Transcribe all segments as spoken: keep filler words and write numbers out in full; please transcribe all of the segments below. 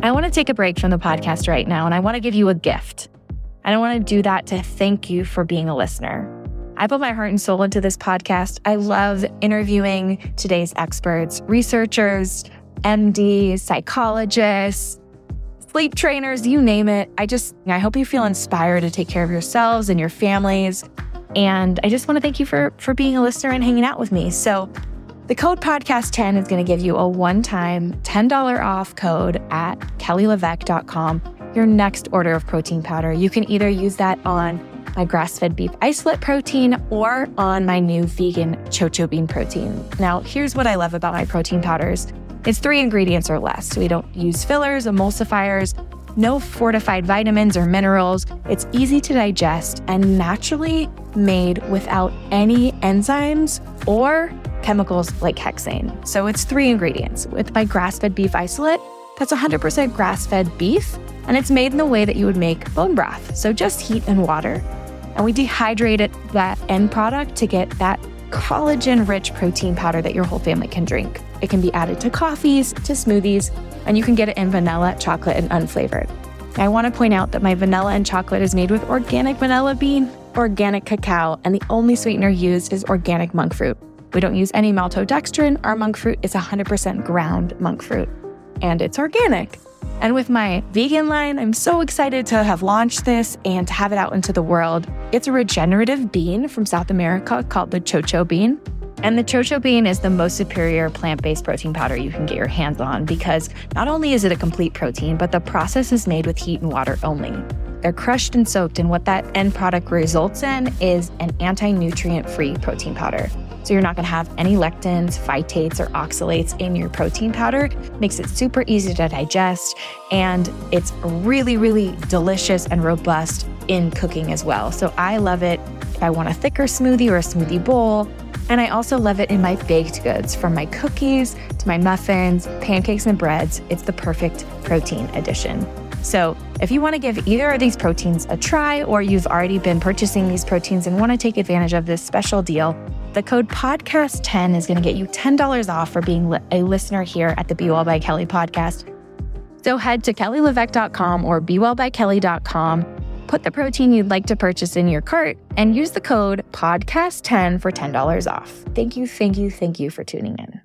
I want to take a break from the podcast right now, and I want to give you a gift. And I want to do that to thank you for being a listener. I put my heart and soul into this podcast. I love interviewing today's experts, researchers, M Ds, psychologists, sleep trainers, you name it. I just, I hope you feel inspired to take care of yourselves and your families. And I just want to thank you for, for being a listener and hanging out with me. So the code podcast ten is going to give you a one-time ten dollars off code at kelly levesque dot com. Your next order of protein powder. You can either use that on my grass-fed beef isolate protein or on my new vegan chocho bean protein. Now, here's what I love about my protein powders. It's three ingredients or less. So we don't use fillers, emulsifiers, no fortified vitamins or minerals. It's easy to digest and naturally made without any enzymes or chemicals like hexane. So it's three ingredients. With my grass-fed beef isolate, that's one hundred percent grass-fed beef, and it's made in the way that you would make bone broth. So just heat and water. And we dehydrate it, that end product, to get that collagen-rich protein powder that your whole family can drink. It can be added to coffees, to smoothies, and you can get it in vanilla, chocolate, and unflavored. I want to point out that my vanilla and chocolate is made with organic vanilla bean, organic cacao, and the only sweetener used is organic monk fruit. We don't use any maltodextrin. Our monk fruit is one hundred percent ground monk fruit, and it's organic. And with my vegan line, I'm so excited to have launched this and to have it out into the world. It's a regenerative bean from South America called the chocho bean. And the chocho bean is the most superior plant-based protein powder you can get your hands on because not only is it a complete protein, but the process is made with heat and water only. They're crushed and soaked, and what that end product results in is an anti-nutrient-free protein powder. So you're not going to have any lectins, phytates, or oxalates in your protein powder. Makes it super easy to digest, and it's really, really delicious and robust in cooking as well. So I love it if I want a thicker smoothie or a smoothie bowl. And I also love it in my baked goods, from my cookies to my muffins, pancakes, and breads. It's the perfect protein addition. So if you want to give either of these proteins a try, or you've already been purchasing these proteins and want to take advantage of this special deal, the code podcast ten is going to get you ten dollars off for being li- a listener here at the Be Well by Kelly podcast. So head to kelly levesque dot com or be well by kelly dot com, put the protein you'd like to purchase in your cart, and use the code podcast ten for ten dollars off. Thank you, thank you, thank you for tuning in.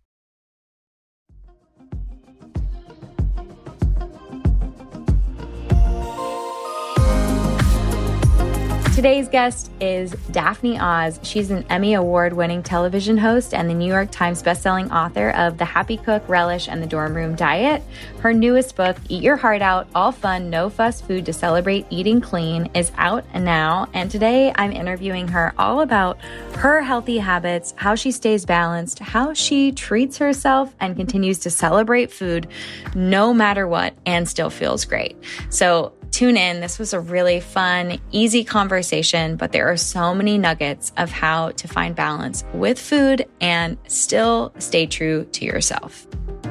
Today's guest is Daphne Oz. She's an Emmy Award-winning television host and the New York Times bestselling author of The Happy Cook, Relish, and the Dorm Room Diet. Her newest book, Eat Your Heart Out, All Fun, No Fuss Food to Celebrate Eating Clean, is out now. And today I'm interviewing her all about her healthy habits, how she stays balanced, how she treats herself and continues to celebrate food no matter what and still feels great. So tune in. This was a really fun, easy conversation, but there are so many nuggets of how to find balance with food and still stay true to yourself.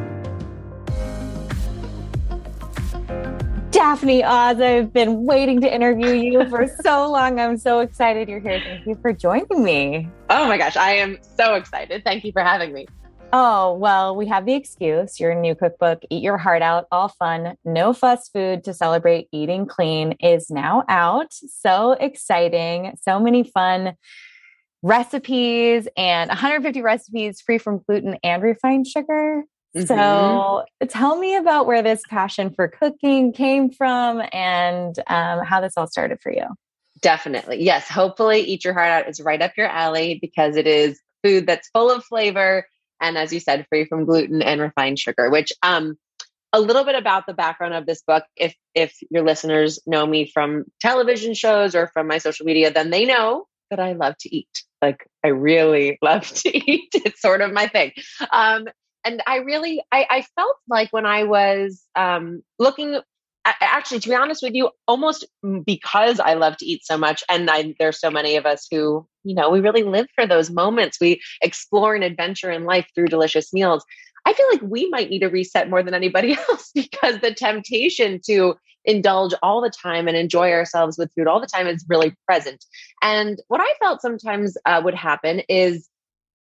Daphne Oz, I've been waiting to interview you for so long. I'm so excited you're here. Thank you for joining me. Oh my gosh, I am so excited. Thank you for having me. Oh, well, we have the excuse. Your new cookbook, Eat Your Heart Out, All Fun, No Fuss Food to Celebrate Eating Clean, is now out. So exciting. So many fun recipes and one hundred fifty recipes free from gluten and refined sugar. Mm-hmm. So tell me about where this passion for cooking came from and um, how this all started for you. Definitely. Yes. Hopefully Eat Your Heart Out is right up your alley because it is food that's full of flavor. And as you said, free from gluten and refined sugar, which um, a little bit about the background of this book. If if your listeners know me from television shows or from my social media, then they know that I love to eat. Like I really love to eat. It's sort of my thing. Um, and I really, I, I felt like when I was um, looking, actually, to be honest with you, almost because I love to eat so much, and I, there's so many of us who, you know, we really live for those moments. We explore an adventure in life through delicious meals. I feel like we might need a reset more than anybody else because the temptation to indulge all the time and enjoy ourselves with food all the time is really present. And what I felt sometimes uh, would happen is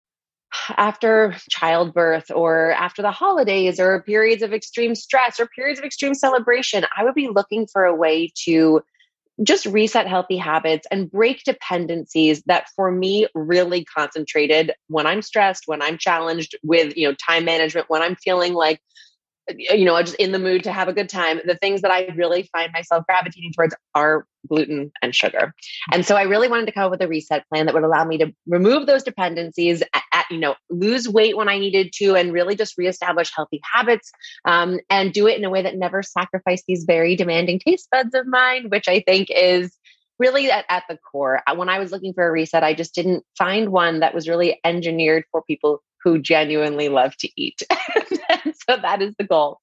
after childbirth or after the holidays or periods of extreme stress or periods of extreme celebration, I would be looking for a way to just reset healthy habits and break dependencies that for me really concentrated when I'm stressed, when I'm challenged with, you know, time management, when I'm feeling like, you know, just in the mood to have a good time. The things that I really find myself gravitating towards are gluten and sugar. And so I really wanted to come up with a reset plan that would allow me to remove those dependencies, at, at, you know, lose weight when I needed to, and really just reestablish healthy habits, um, and do it in a way that never sacrificed these very demanding taste buds of mine, which I think is really at, at the core. When I was looking for a reset, I just didn't find one that was really engineered for people who genuinely love to eat. And so that is the goal.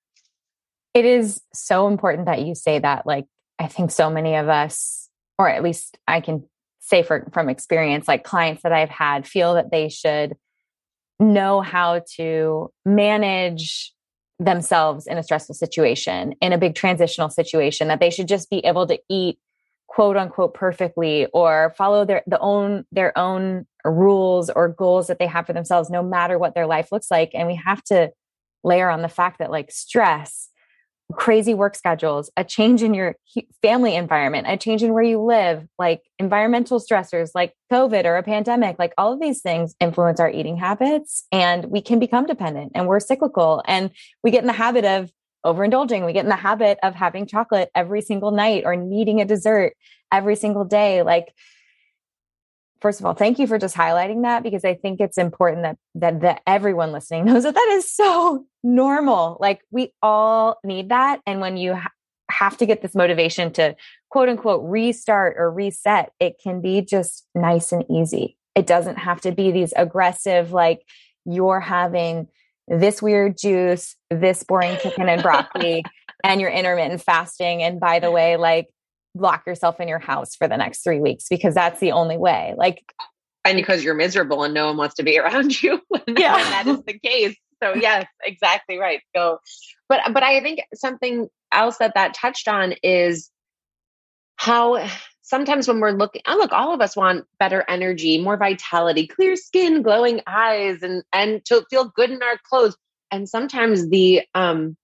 It is so important that you say that. Like, I think so many of us, or at least I can say for, from experience, like clients that I've had feel that they should know how to manage themselves in a stressful situation, in a big transitional situation, that they should just be able to eat quote unquote perfectly or follow their, the own, their own rules or goals that they have for themselves, no matter what their life looks like. And we have to layer on the fact that like stress, crazy work schedules, a change in your family environment, a change in where you live, like environmental stressors like COVID or a pandemic, like all of these things influence our eating habits, and we can become dependent, and we're cyclical, and we get in the habit of overindulging. We get in the habit of having chocolate every single night or needing a dessert every single day. Like, first of all, thank you for just highlighting that, because I think it's important that, that, that everyone listening knows that that is so normal. Like, we all need that. And when you ha- have to get this motivation to quote unquote restart or reset, it can be just nice and easy. It doesn't have to be these aggressive, like you're having this weird juice, this boring chicken and broccoli, and you're intermittent fasting. And by the way, like, lock yourself in your house for the next three weeks because that's the only way. Like, and because you're miserable and no one wants to be around you when, yeah. when that is the case. So yes, exactly right. Go. But, but I think something else that that touched on is how sometimes when we're looking, oh, look, all of us want better energy, more vitality, clear skin, glowing eyes, and, and to feel good in our clothes. And sometimes the, um,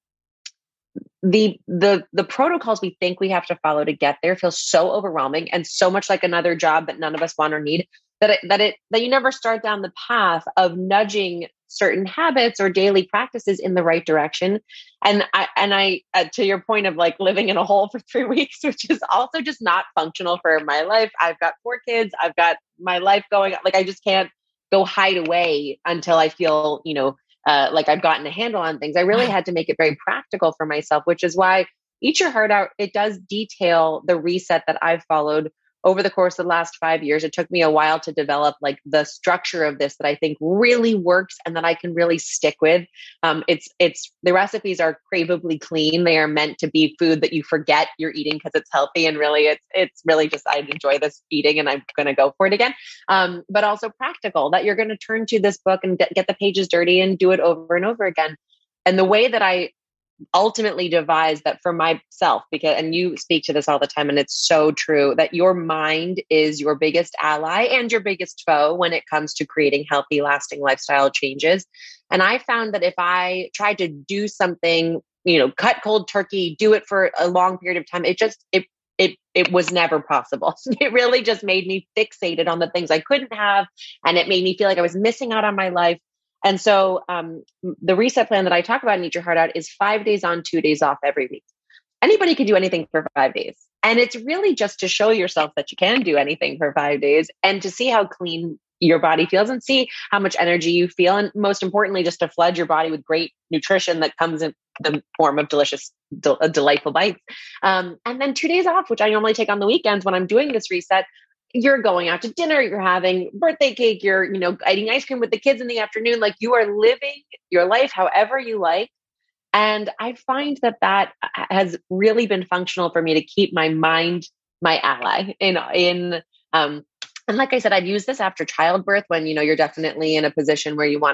the, the, the protocols we think we have to follow to get there feel so overwhelming and so much like another job that none of us want or need, that it, that it, that you never start down the path of nudging certain habits or daily practices in the right direction. And I, and I, uh, to your point of like living in a hole for three weeks, which is also just not functional for my life. I've got four kids. I've got my life going, like, I just can't go hide away until I feel, you know, uh, like I've gotten a handle on things. I really had to make it very practical for myself, which is why Eat Your Heart Out, it does detail the reset that I've followed over the course of the last five years. It took me a while to develop like the structure of this that I think really works and that I can really stick with. Um, it's, it's, the recipes are craveably clean. They are meant to be food that you forget you're eating because it's healthy. And really it's, it's really just, I enjoy this eating and I'm going to go for it again. Um, but also practical, that you're going to turn to this book and get, get the pages dirty and do it over and over again. And the way that I ultimately devised that for myself, because, and you speak to this all the time, and it's so true, that your mind is your biggest ally and your biggest foe when it comes to creating healthy, lasting lifestyle changes. And I found that if I tried to do something, you know, cut cold turkey, do it for a long period of time, it just, it, it, it was never possible. It really just made me fixated on the things I couldn't have. And it made me feel like I was missing out on my life. And so um, the reset plan that I talk about in Eat Your Heart Out is five days on, two days off every week. Anybody can do anything for five days. And it's really just to show yourself that you can do anything for five days and to see how clean your body feels and see how much energy you feel. And most importantly, just to flood your body with great nutrition that comes in the form of delicious, del- delightful bites. Um, and then two days off, which I normally take on the weekends when I'm doing this reset. You're going out to dinner, you're having birthday cake, you're, you know, eating ice cream with the kids in the afternoon. Like, you are living your life however you like. And I find that that has really been functional for me to keep my mind my ally in, in, um, and like I said, I'd use this after childbirth when, you know, you're definitely in a position where you want to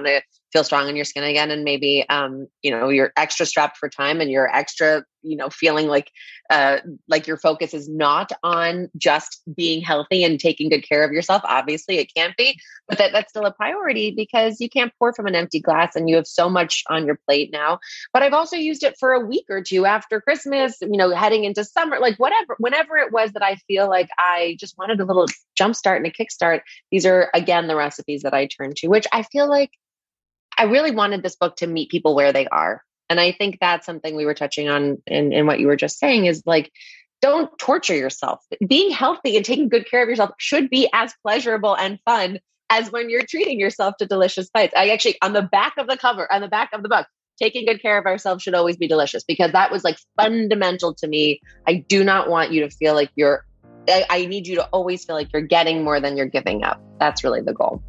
feel strong in your skin again. And maybe, um, you know, you're extra strapped for time and you're extra, you know, feeling like, uh, like your focus is not on just being healthy and taking good care of yourself. Obviously it can't be, but that that's still a priority because you can't pour from an empty glass and you have so much on your plate now. But I've also used it for a week or two after Christmas, you know, heading into summer, like whatever, whenever it was that I feel like I just wanted a little jumpstart and a kickstart. These are, again, the recipes that I turn to, which I feel like I really wanted this book to meet people where they are. And I think that's something we were touching on in, in what you were just saying is like, don't torture yourself. Being healthy and taking good care of yourself should be as pleasurable and fun as when you're treating yourself to delicious bites. I actually, on the back of the cover, on the back of the book, taking good care of ourselves should always be delicious because that was like fundamental to me. I do not want you to feel like you're, I, I need you to always feel like you're getting more than you're giving up. That's really the goal.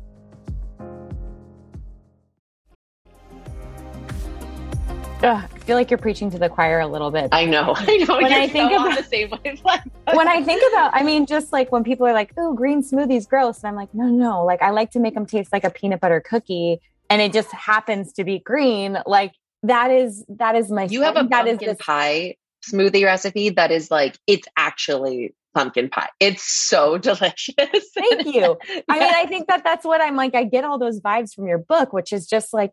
Ugh, I feel like you're preaching to the choir a little bit. I know. I know. When you're I think so about on the same wavelength. when I think about, I mean, just like when people are like, "Oh, green smoothie's gross," and I'm like, "No, no, like I like to make them taste like a peanut butter cookie, and it just happens to be green." Like that is that is my. You have a that pumpkin is pie smoothie recipe that is like it's actually pumpkin pie. It's so delicious. Thank you. I mean, I think that that's what I'm like. I get all those vibes from your book, which is just like.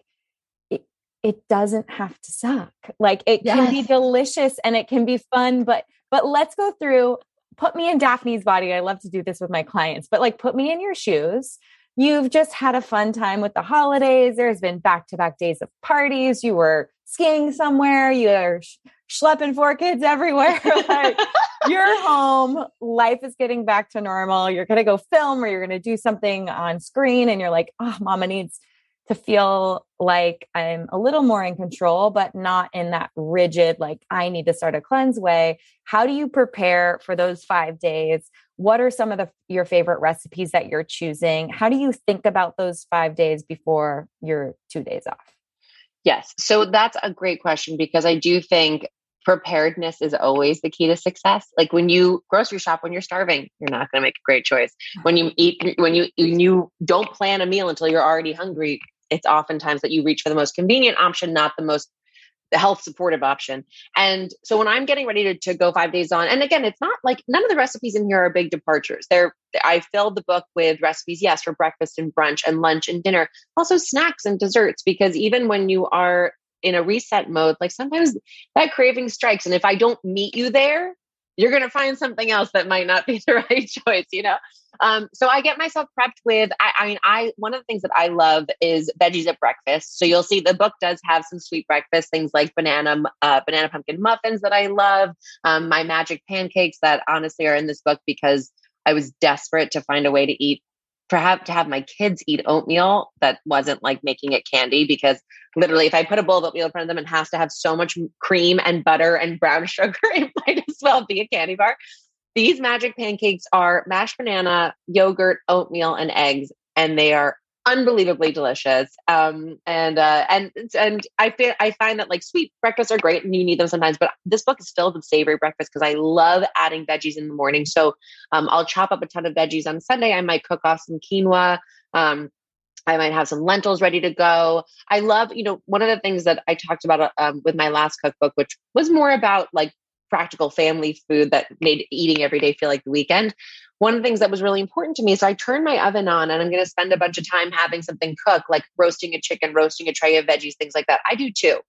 It doesn't have to suck. Like it yes. can be delicious and it can be fun, but, but let's go through, put me in Daphne's body. I love to do this with my clients, but like, put me in your shoes. You've just had a fun time with the holidays. There's been back-to-back days of parties. You were skiing somewhere. You're sh- schlepping four kids everywhere. Like you're home. Life is getting back to normal. You're going to go film or you're going to do something on screen. And you're like, oh, mama needs to feel like I'm a little more in control, but not in that rigid, like I need to start a cleanse way. How do you prepare for those five days? What are some of the, your favorite recipes that you're choosing? How do you think about those five days before your two days off? Yes. So that's a great question because I do think preparedness is always the key to success. Like when you grocery shop, when you're starving, you're not going to make a great choice. When you eat, when you, when you don't plan a meal until you're already hungry, it's oftentimes that you reach for the most convenient option, not the most health supportive option. And so when I'm getting ready to, to go five days on, and again, it's not like none of the recipes in here are big departures. They're, I filled the book with recipes, yes, for breakfast and brunch and lunch and dinner, also snacks and desserts, because even when you are in a reset mode, like sometimes that craving strikes. And if I don't meet you there, you're going to find something else that might not be the right choice, you know? Um, so I get myself prepped with, I, I mean, I, one of the things that I love is veggies at breakfast. So you'll see the book does have some sweet breakfast, things like banana, uh, banana pumpkin muffins that I love. Um, my magic pancakes that honestly are in this book because I was desperate to find a way to eat, perhaps to have my kids eat oatmeal that wasn't like making it candy, because literally if I put a bowl of oatmeal in front of them, it has to have so much cream and butter and brown sugar, it might as well be a candy bar. These magic pancakes are mashed banana, yogurt, oatmeal, and eggs, and they are unbelievably delicious. Um, and uh, and and I feel I find that like sweet breakfasts are great, and you need them sometimes. But this book is filled with savory breakfast because I love adding veggies in the morning. So um, I'll chop up a ton of veggies on Sunday. I might cook off some quinoa. Um, I might have some lentils ready to go. I love, you know, one of the things that I talked about um, with my last cookbook, which was more about like practical family food that made eating every day feel like the weekend. One of the things that was really important to me is I turn my oven on and I'm going to spend a bunch of time having something cook, like roasting a chicken, roasting a tray of veggies, things like that. I do too.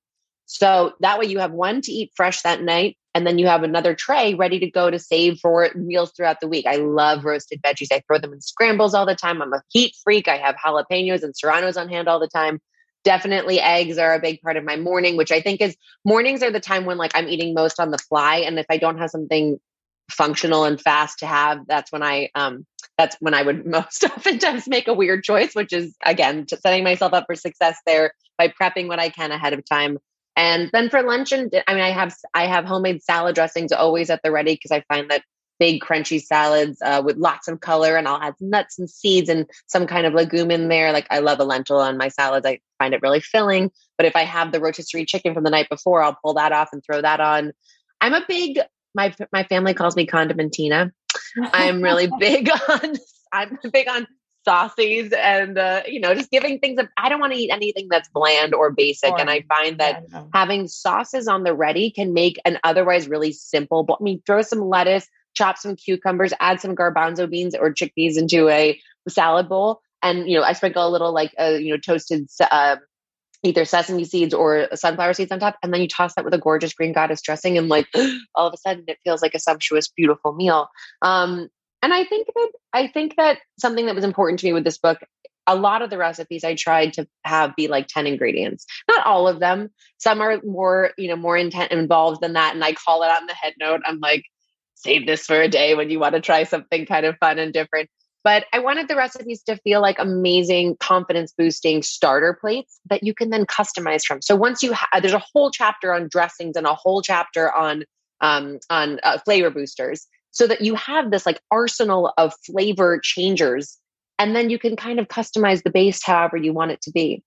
So that way you have one to eat fresh that night, and then you have another tray ready to go to save for meals throughout the week. I love roasted veggies. I throw them in scrambles all the time. I'm a heat freak. I have jalapenos and serranos on hand all the time. Definitely eggs are a big part of my morning, which I think is mornings are the time when like I'm eating most on the fly. And if I don't have something functional and fast to have, that's when I, um, that's when I would most oftentimes make a weird choice, which is again, just setting myself up for success there by prepping what I can ahead of time. And then for lunch, and I mean, I have, I have homemade salad dressings always at the ready, because I find that big crunchy salads uh, with lots of color, and I'll add nuts and seeds and some kind of legume in there. Like I love a lentil on my salads. I find it really filling. But if I have the rotisserie chicken from the night before, I'll pull that off and throw that on. I'm a big, my, my family calls me Condimentina. I'm really big on, I'm big on saucies and, uh, you know, just giving things up. I don't want to eat anything that's bland or basic. Or, and I find that yeah, no. having sauces on the ready can make an otherwise really simple, I mean, throw some lettuce, chop some cucumbers, add some garbanzo beans or chickpeas into a salad bowl. And, you know, I sprinkle a little like, uh, you know, toasted, uh, either sesame seeds or sunflower seeds on top. And then you toss that with a gorgeous green goddess dressing. And like, all of a sudden it feels like a sumptuous, beautiful meal. Um, and I think that, I think that something that was important to me with this book, a lot of the recipes I tried to have be like ten ingredients, not all of them. Some are more, you know, more intent involved than that. And I call it on the head note. I'm like, save this for a day when you want to try something kind of fun and different. But I wanted the recipes to feel like amazing, confidence boosting starter plates that you can then customize from. So once you have, there's a whole chapter on dressings and a whole chapter on, um, on uh, flavor boosters, so that you have this like arsenal of flavor changers, and then you can kind of customize the base however you want it to be.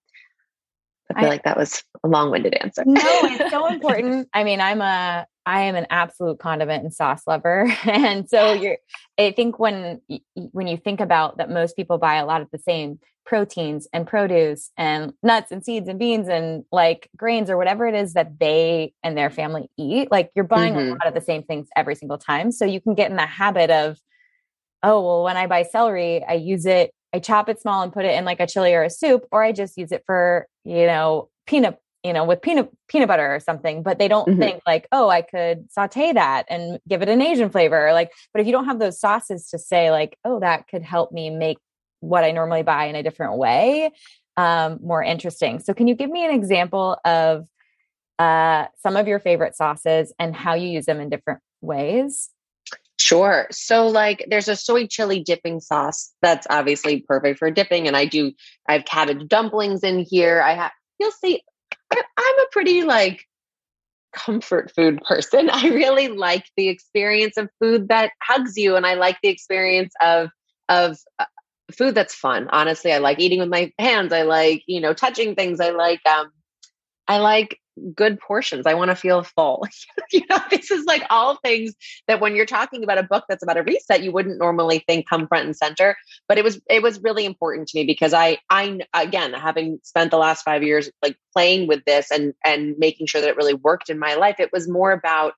I feel I, like that was a long-winded answer. No, it's so important. I mean, I'm a, I am an absolute condiment and sauce lover. And so you're, I think when, when you think about that, most people buy a lot of the same proteins and produce and nuts and seeds and beans and like grains or whatever it is that they and their family eat, like you're buying mm-hmm. a lot of the same things every single time. So you can get in the habit of, oh, well, when I buy celery, I use it, I chop it small and put it in like a chili or a soup, or I just use it for, you know, peanut, you know, with peanut, peanut butter or something, but they don't mm-hmm. think like, oh, I could saute that and give it an Asian flavor. Like, but if you don't have those sauces to say like, oh, that could help me make what I normally buy in a different way, um, more interesting. So can you give me an example of uh, some of your favorite sauces and how you use them in different ways? Sure. So like there's a soy chili dipping sauce that's obviously perfect for dipping. And I do, I have cabbage dumplings in here. I have, you'll see, I, I'm a pretty like comfort food person. I really like the experience of food that hugs you. And I like the experience of, of uh, food that's fun. Honestly, I like eating with my hands. I like, you know, touching things. I like, um, I like good portions. I want to feel full. You know, this is like all things that when you're talking about a book that's about a reset, you wouldn't normally think come front and center. But it was, it was really important to me because I, I, again, having spent the last five years like playing with this and, and making sure that it really worked in my life, it was more about,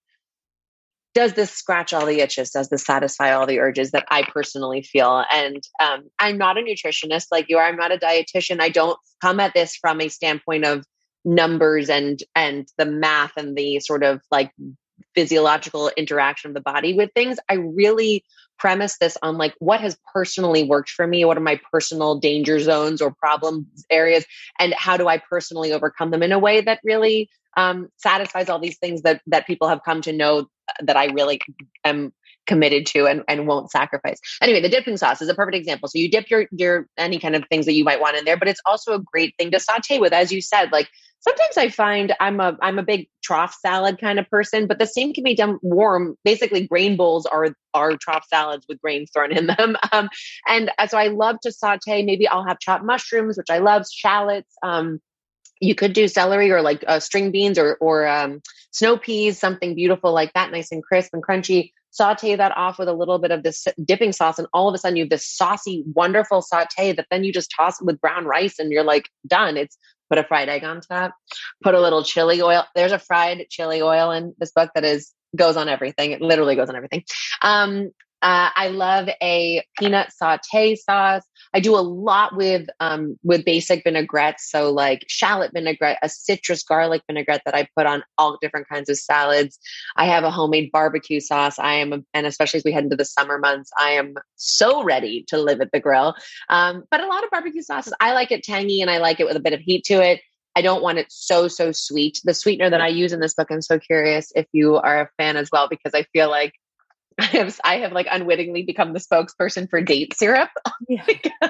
does this scratch all the itches? Does this satisfy all the urges that I personally feel? And um, I'm not a nutritionist like you are. I'm not a dietitian. I don't come at this from a standpoint of numbers and and the math and the sort of like physiological interaction of the body with things. I really premise this on like what has personally worked for me, what are my personal danger zones or problem areas, and how do I personally overcome them in a way that really um, satisfies all these things that that people have come to know that I really am committed to and, and won't sacrifice. Anyway, the dipping sauce is a perfect example. So you dip your your any kind of things that you might want in there, but it's also a great thing to saute with, as you said. Like sometimes I find I'm a I'm a big trough salad kind of person, but the same can be done warm. Basically, grain bowls are are trough salads with grains thrown in them. Um, and so I love to saute. Maybe I'll have chopped mushrooms, which I love, shallots. Um, you could do celery or like uh, string beans or or um, snow peas, something beautiful like that, nice and crisp and crunchy. Saute that off with a little bit of this dipping sauce, and all of a sudden you have this saucy, wonderful saute that then you just toss with brown rice, and you're like done. It's put a fried egg on top, put a little chili oil. There's a fried chili oil in this book that is goes on everything. It literally goes on everything. Um, Uh, I love a peanut saute sauce. I do a lot with um, with basic vinaigrettes. So like shallot vinaigrette, a citrus garlic vinaigrette that I put on all different kinds of salads. I have a homemade barbecue sauce. I am, a, and especially as we head into the summer months, I am so ready to live at the grill. Um, but a lot of barbecue sauces, I like it tangy and I like it with a bit of heat to it. I don't want it so, so sweet. The sweetener that I use in this book, I'm so curious if you are a fan as well, because I feel like I have, I have like unwittingly become the spokesperson for date syrup Yeah.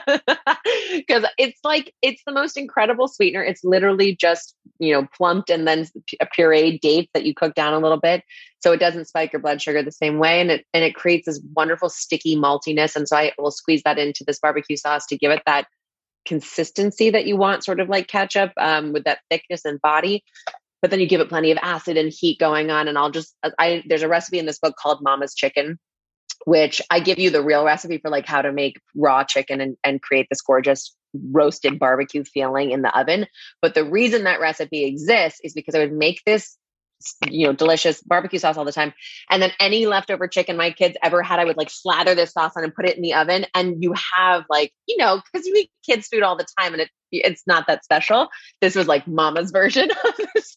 because it's like, it's the most incredible sweetener. It's literally just, you know, plumped and then a pureed date that you cook down a little bit. So it doesn't spike your blood sugar the same way. And it, and it creates this wonderful sticky maltiness. And so I will squeeze that into this barbecue sauce to give it that consistency that you want, sort of like ketchup, um, with that thickness and body. But then you give it plenty of acid and heat going on. And I'll just, I, there's a recipe in this book called Mama's Chicken, which I give you the real recipe for like how to make raw chicken and, and create this gorgeous roasted barbecue feeling in the oven. But the reason that recipe exists is because I would make this, you know, delicious barbecue sauce all the time. And then any leftover chicken my kids ever had, I would like slather this sauce on and put it in the oven. And you have like, you know, because you eat kids food all the time and it it's not that special. This was like mama's version of this.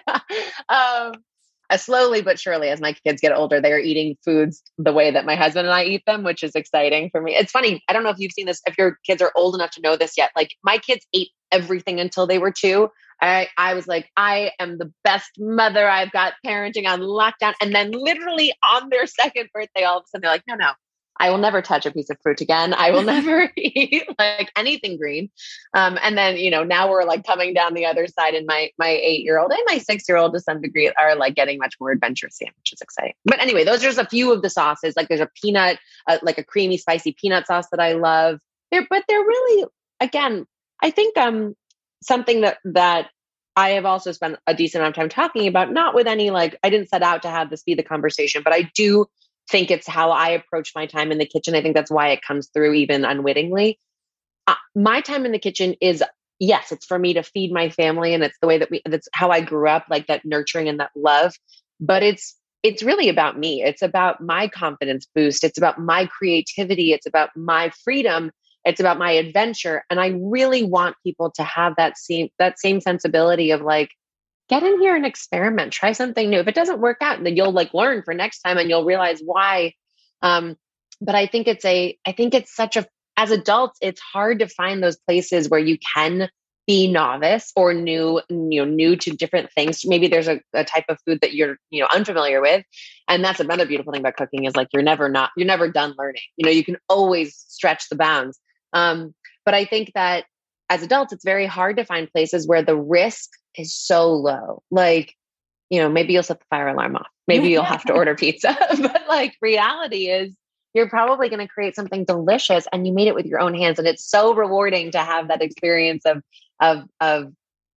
um, uh, slowly but surely, as my kids get older, they are eating foods the way that my husband and I eat them, which is exciting for me. It's funny. I don't know if you've seen this, if your kids are old enough to know this yet. Like my kids ate everything until they were two. I, I was like, I am the best mother. I've got parenting on lockdown. And then literally on their second birthday, all of a sudden they're like, no, no, I will never touch a piece of fruit again. I will never eat like anything green. Um, and then, you know, now we're like coming down the other side, and my, my eight-year-old and my six-year-old to some degree are like getting much more adventurous, which is exciting. But anyway, those are just a few of the sauces. Like there's a peanut, uh, like a creamy, spicy peanut sauce that I love. They're, but they're really, again, I think um something that, that I have also spent a decent amount of time talking about, not with any, like, I didn't set out to have this be the conversation, but I do think it's how I approach my time in the kitchen. I think that's why it comes through even unwittingly. Uh, my time in the kitchen is, yes, it's for me to feed my family. And it's the way that we, that's how I grew up, like that nurturing and that love. But it's, it's really about me. It's about my confidence boost. It's about my creativity. It's about my freedom. It's about my adventure. And I really want people to have that same, that same sensibility of like, get in here and experiment, try something new. If it doesn't work out, then you'll like learn for next time and you'll realize why. Um, but I think it's a, I think it's such a, as adults, it's hard to find those places where you can be novice or new, you know, new to different things. Maybe there's a, a type of food that you're, you know, unfamiliar with. And that's another beautiful thing about cooking is like, you're never not, you're never done learning. You know, you can always stretch the bounds. Um, but I think that as adults, it's very hard to find places where the risk is so low. Like, you know, maybe you'll set the fire alarm off. Maybe you'll have to order pizza. But like reality is you're probably going to create something delicious and you made it with your own hands. And it's so rewarding to have that experience of, of, of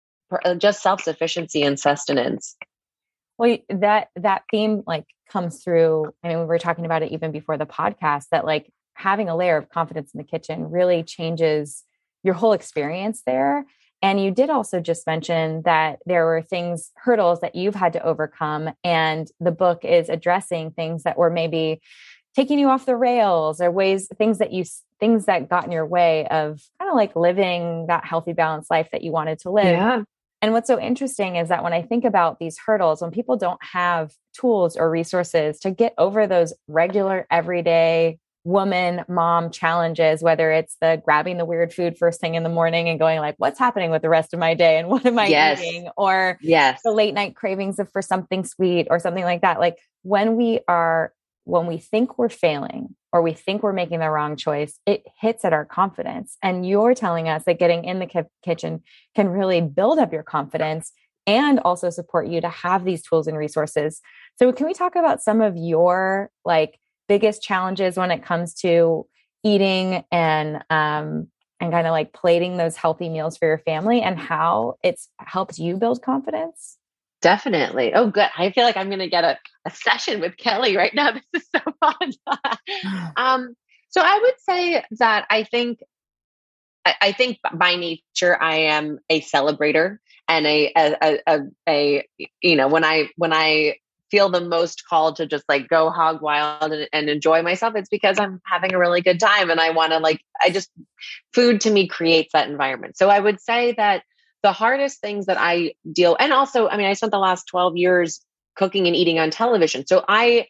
just self-sufficiency and sustenance. Well, that, that theme like comes through. I mean, we were talking about it even before the podcast, that like having a layer of confidence in the kitchen really changes your whole experience there. And you did also just mention that there were things, hurdles that you've had to overcome. And the book is addressing things that were maybe taking you off the rails or ways, things that you, things that got in your way of kind of like living that healthy, balanced life that you wanted to live. Yeah. And what's so interesting is that when I think about these hurdles, when people don't have tools or resources to get over those regular, everyday woman, mom challenges, whether it's the grabbing the weird food first thing in the morning and going like, what's happening with the rest of my day and what am I yes. eating? Or yes. the late night cravings of for something sweet or something like that. Like when we are, when we think we're failing or we think we're making the wrong choice, it hits at our confidence. And you're telling us that getting in the ki- kitchen can really build up your confidence and also support you to have these tools and resources. So can we talk about some of your like biggest challenges when it comes to eating and um, and kind of like plating those healthy meals for your family and how it's helped you build confidence? Definitely. Oh, good. I feel like I'm going to get a, a session with Kelly right now. This is so fun. um, so I would say that I think, I, I think by nature, I am a celebrator and a, a, a, a, you know, when I, when I feel the most called to just like go hog wild and, and enjoy myself, it's because I'm having a really good time. And I want to like, I just, food to me creates that environment. So I would say that the hardest things that I deal, and also, I mean, I spent the last twelve years cooking and eating on television. So I,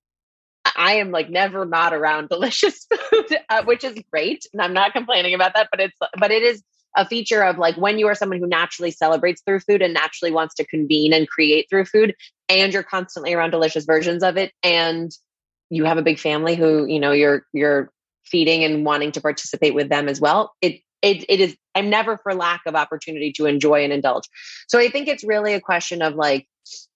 I am like never not around delicious food, uh, which is great. And I'm not complaining about that, but it's, but it is a feature of like when you are someone who naturally celebrates through food and naturally wants to convene and create through food, and you're constantly around delicious versions of it. And you have a big family who, you know, you're, you're feeding and wanting to participate with them as well. It, it, it is, I'm never for lack of opportunity to enjoy and indulge. So I think it's really a question of like,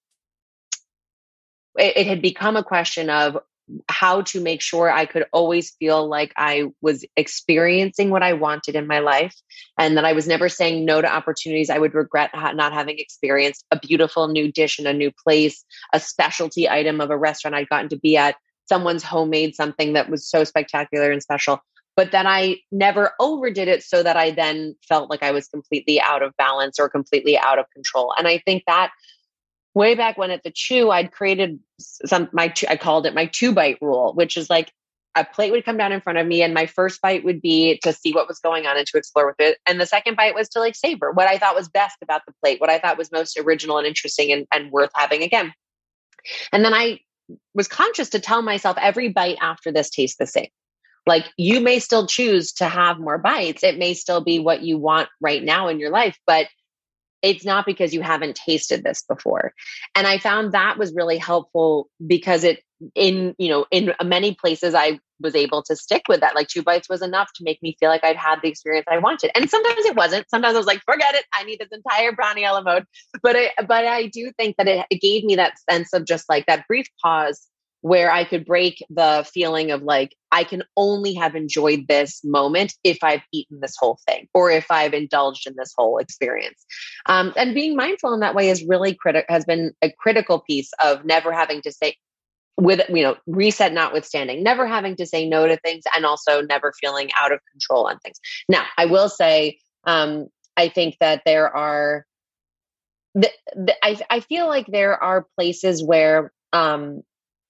it, it had become a question of how to make sure I could always feel like I was experiencing what I wanted in my life, and that I was never saying no to opportunities I would regret not having experienced. A beautiful new dish in a new place, a specialty item of a restaurant I'd gotten to be at, someone's homemade something that was so spectacular and special. But then I never overdid it so that I then felt like I was completely out of balance or completely out of control. And I think that way back when at the Chew, I'd created some, my, I called it my two bite rule, which is like a plate would come down in front of me and my first bite would be to see what was going on and to explore with it. And the second bite was to like savor what I thought was best about the plate, what I thought was most original and interesting and, and worth having again. And then I was conscious to tell myself every bite after this tastes the same. Like you may still choose to have more bites. It may still be what you want right now in your life, but it's not because you haven't tasted this before. And I found that was really helpful because it in, you know, in many places I was able to stick with that. Like two bites was enough to make me feel like I'd had the experience I wanted. And sometimes it wasn't. Sometimes I was like, forget it. I need this entire brownie a la mode. But I, but I do think that it, it gave me that sense of just like that brief pause where I could break the feeling of like, I can only have enjoyed this moment if I've eaten this whole thing or if I've indulged in this whole experience. Um, and being mindful in that way is really critical, has been a critical piece of never having to say, with, you know, reset notwithstanding, never having to say no to things and also never feeling out of control on things. Now, I will say, um, I think that there are, the, the, I, I feel like there are places where, um,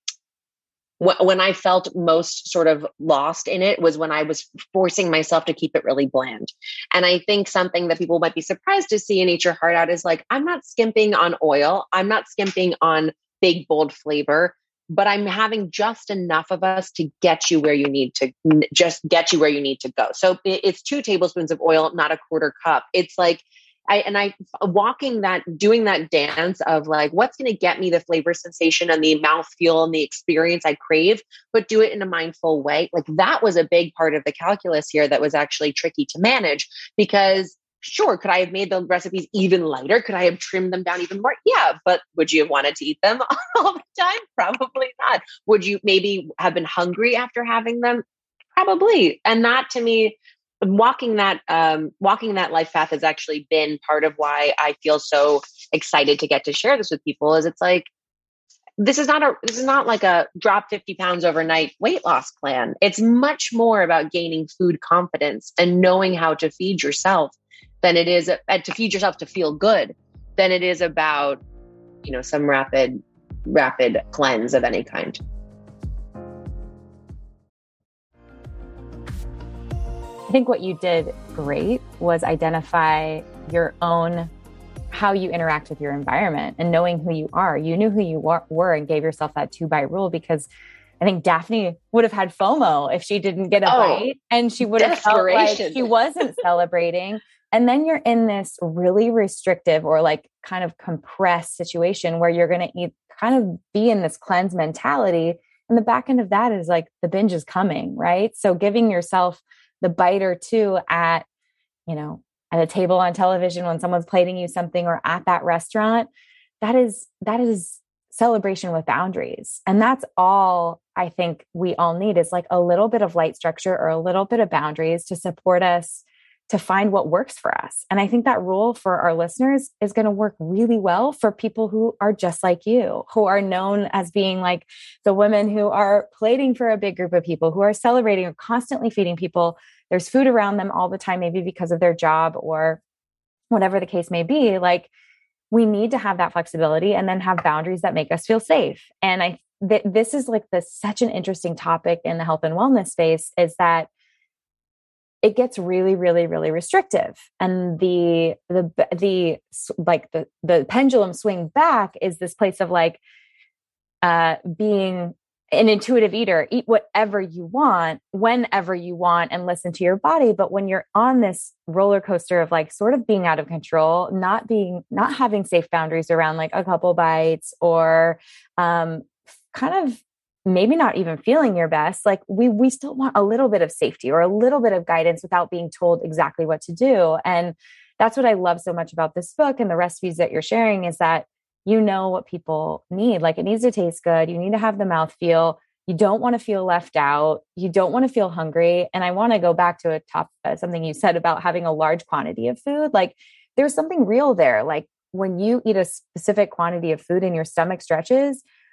when I felt most sort of lost in it was when I was forcing myself to keep it really bland. And I think something that people might be surprised to see in Eat Your Heart Out is like, I'm not skimping on oil. I'm not skimping on big, bold flavor, but I'm having just enough of us to get you where you need to, just get you where you need to go. So it's two tablespoons of oil, not a quarter cup. It's like, I, and I walking that, doing that dance of like, what's going to get me the flavor sensation and the mouthfeel and the experience I crave, but do it in a mindful way. Like that was a big part of the calculus here that was actually tricky to manage because sure, could I have made the recipes even lighter? Could I have trimmed them down even more? Yeah, but would you have wanted to eat them all the time? Probably not. Would you maybe have been hungry after having them? Probably. And that to me, walking that um, walking that life path has actually been part of why I feel so excited to get to share this with people. Is it's like this is not a this is not like a drop fifty pounds overnight weight loss plan. It's much more about gaining food confidence and knowing how to feed yourself than it is uh, to feed yourself to feel good than it is about, you know, some rapid rapid cleanse of any kind. I think what you did great was identify your own, how you interact with your environment and knowing who you are. You knew who you were and gave yourself that two bite rule because I think Daphne would have had FOMO if she didn't get a oh, bite and she would have felt like she wasn't celebrating. And then you're in this really restrictive or like kind of compressed situation where you're going to eat, kind of be in this cleanse mentality. And the back end of that is like the binge is coming, right? So giving yourself the bite or two at, you know, at a table on television when someone's plating you something or at that restaurant, that is, that is celebration with boundaries. And that's all I think we all need is like a little bit of light structure or a little bit of boundaries to support us to find what works for us. And I think that rule for our listeners is going to work really well for people who are just like you, who are known as being like the women who are plating for a big group of people, who are celebrating or constantly feeding people. There's food around them all the time, maybe because of their job or whatever the case may be. Like we need to have that flexibility and then have boundaries that make us feel safe. And I, th- this is like this, such an interesting topic in the health and wellness space is that it gets really, really, really restrictive. And the, the, the, like the, the pendulum swing back is this place of like, uh, being an intuitive eater, eat whatever you want, whenever you want, and listen to your body. But when you're on this roller coaster of like sort of being out of control, not being, not having safe boundaries around like a couple bites or, um, kind of maybe not even feeling your best, like we we still want a little bit of safety or a little bit of guidance without being told exactly what to do. And that's what I love so much about this book and the recipes that you're sharing is that you know what people need. Like it needs to taste good. You need to have the mouthfeel. You don't want to feel left out. You don't want to feel hungry. And I want to go back to a top uh, something you said about having a large quantity of food. Like there's something real there. Like when you eat a specific quantity of food and your stomach stretches,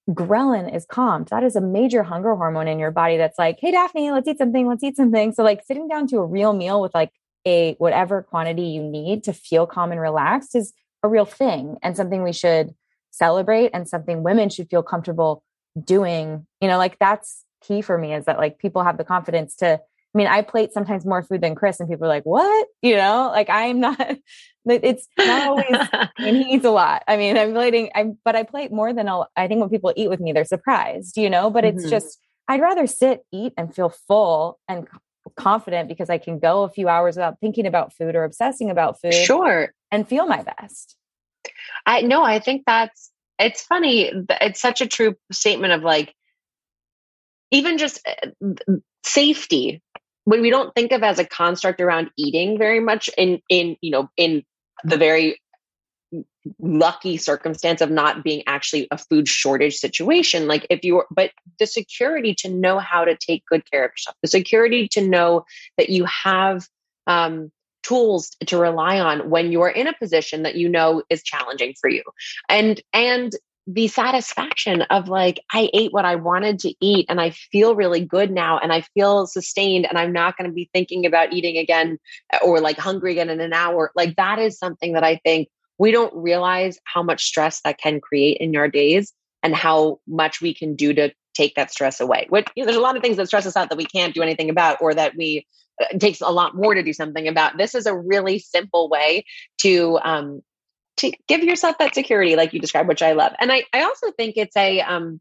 ghrelin is calmed. That is a major hunger hormone in your body that's like, hey, Daphne, let's eat something. Let's eat something. So like sitting down to a real meal with like a whatever quantity you need to feel calm and relaxed is a real thing and something we should celebrate and something women should feel comfortable doing. You know, like that's key for me, is that like people have the confidence to, I mean, I plate sometimes more food than Chris and people are like, what? You know, like I'm not, it's not always, and he eats a lot. I mean, I'm plating, I'm, but I plate more than I'll, I think when people eat with me, they're surprised, you know, but mm-hmm. it's just, I'd rather sit, eat and feel full and confident because I can go a few hours without thinking about food or obsessing about food. Sure. And feel my best. I know. I think that's, it's funny. It's such a true statement of like, even just safety, when we don't think of as a construct around eating very much in, in, you know, in the very lucky circumstance of not being actually a food shortage situation. Like if you were, but the security to know how to take good care of yourself, the security to know that you have um, tools to rely on when you are in a position that you know is challenging for you. And, and the satisfaction of like, I ate what I wanted to eat and I feel really good now and I feel sustained and I'm not going to be thinking about eating again or like hungry again in an hour. Like that is something that I think we don't realize how much stress that can create in our days and how much we can do to take that stress away. Which, you know, there's a lot of things that stress us out that we can't do anything about, or that we, it takes a lot more to do something about. This is a really simple way to, um, to give yourself that security, like you described, which I love. And I, I also think it's a, um,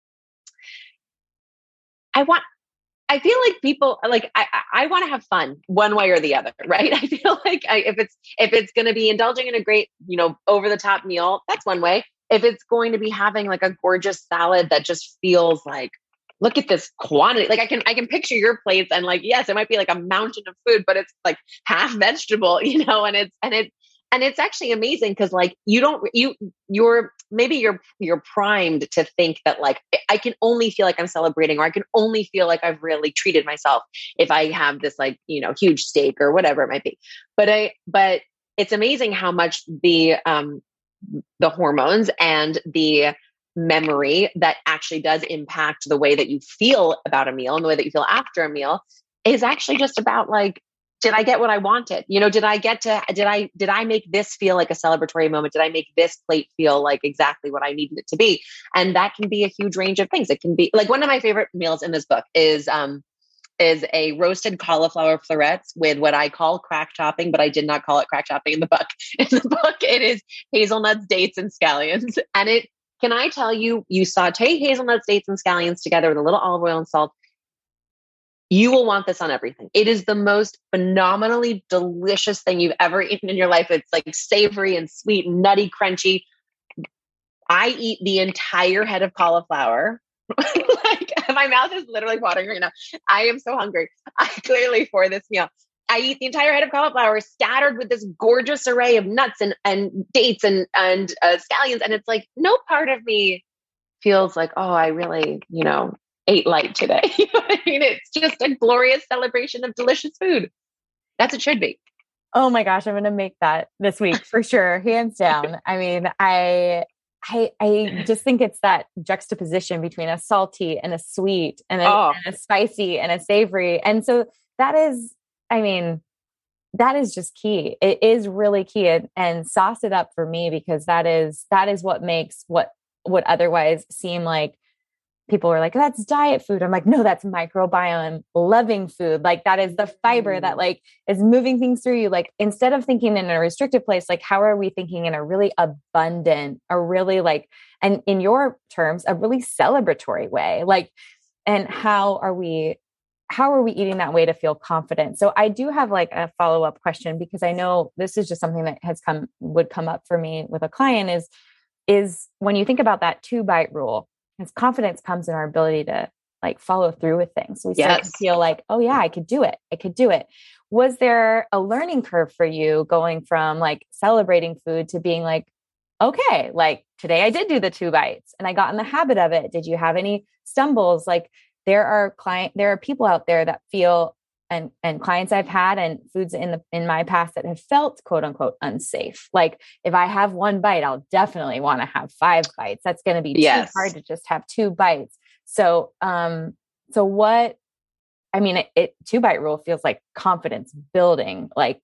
I want, I feel like people like, I, I want to have fun one way or the other, right? I feel like I, if it's, if it's going to be indulging in a great, you know, over the top meal, that's one way. If it's going to be having like a gorgeous salad that just feels like, look at this quantity. Like I can, I can picture your plates and like, yes, it might be like a mountain of food, but it's like half vegetable, you know, and it's, and it, And it's actually amazing because like you don't, you, you're, maybe you're, you're primed to think that like, I can only feel like I'm celebrating, or I can only feel like I've really treated myself if I have this like, you know, huge steak or whatever it might be. But I, but it's amazing how much the, um, the hormones and the memory that actually does impact the way that you feel about a meal and the way that you feel after a meal is actually just about like, did I get what I wanted? You know, did I get to, did I, did I make this feel like a celebratory moment? Did I make this plate feel like exactly what I needed it to be? And that can be a huge range of things. It can be like one of my favorite meals in this book is, um, is a roasted cauliflower florets with what I call crack topping, but I did not call it crack topping in the book. In the book, it is hazelnuts, dates, and scallions. And it, can I tell you, you saute hazelnuts, dates, and scallions together with a little olive oil and salt. You will want this on everything. It is the most phenomenally delicious thing you've ever eaten in your life. It's like savory and sweet, and nutty, crunchy. I eat the entire head of cauliflower. Like my mouth is literally watering right now. I am so hungry. I clearly for this meal. I eat the entire head of cauliflower scattered with this gorgeous array of nuts and, and dates and, and uh, scallions. And it's like, no part of me feels like, oh, I really, you know, ate light today. You know what I mean? It's just a glorious celebration of delicious food. That's what it should be. Oh my gosh, I'm going to make that this week for sure. Hands down. I mean, I, I, I just think it's that juxtaposition between a salty and a sweet and a, oh. and a spicy and a savory. And so that is, I mean, that is just key. It is really key. And, and sauce it up for me, because that is, that is what makes what would otherwise seem like people are like, that's diet food. I'm like, no, that's microbiome loving food. Like that is the fiber mm. that like is moving things through you. Like instead of thinking in a restricted place, like how are we thinking in a really abundant, a really like, and in your terms, a really celebratory way? Like, and how are we, how are we eating that way to feel confident? So I do have like a follow-up question, because I know this is just something that has come, would come up for me with a client is, is when you think about that two bite rule, as confidence comes in our ability to like follow through with things. So we start yes. to feel like, oh yeah, I could do it. I could do it. Was there a learning curve for you going from like celebrating food to being like, okay, like today I did do the two bites and I got in the habit of it. Did you have any stumbles? Like there are client, there are people out there that feel and, and clients I've had and foods in the, in my past that have felt quote unquote unsafe. Like if I have one bite, I'll definitely want to have five bites. That's going to be yes. too hard to just have two bites. So, um, so what, I mean, it, it two bite rule feels like confidence building, like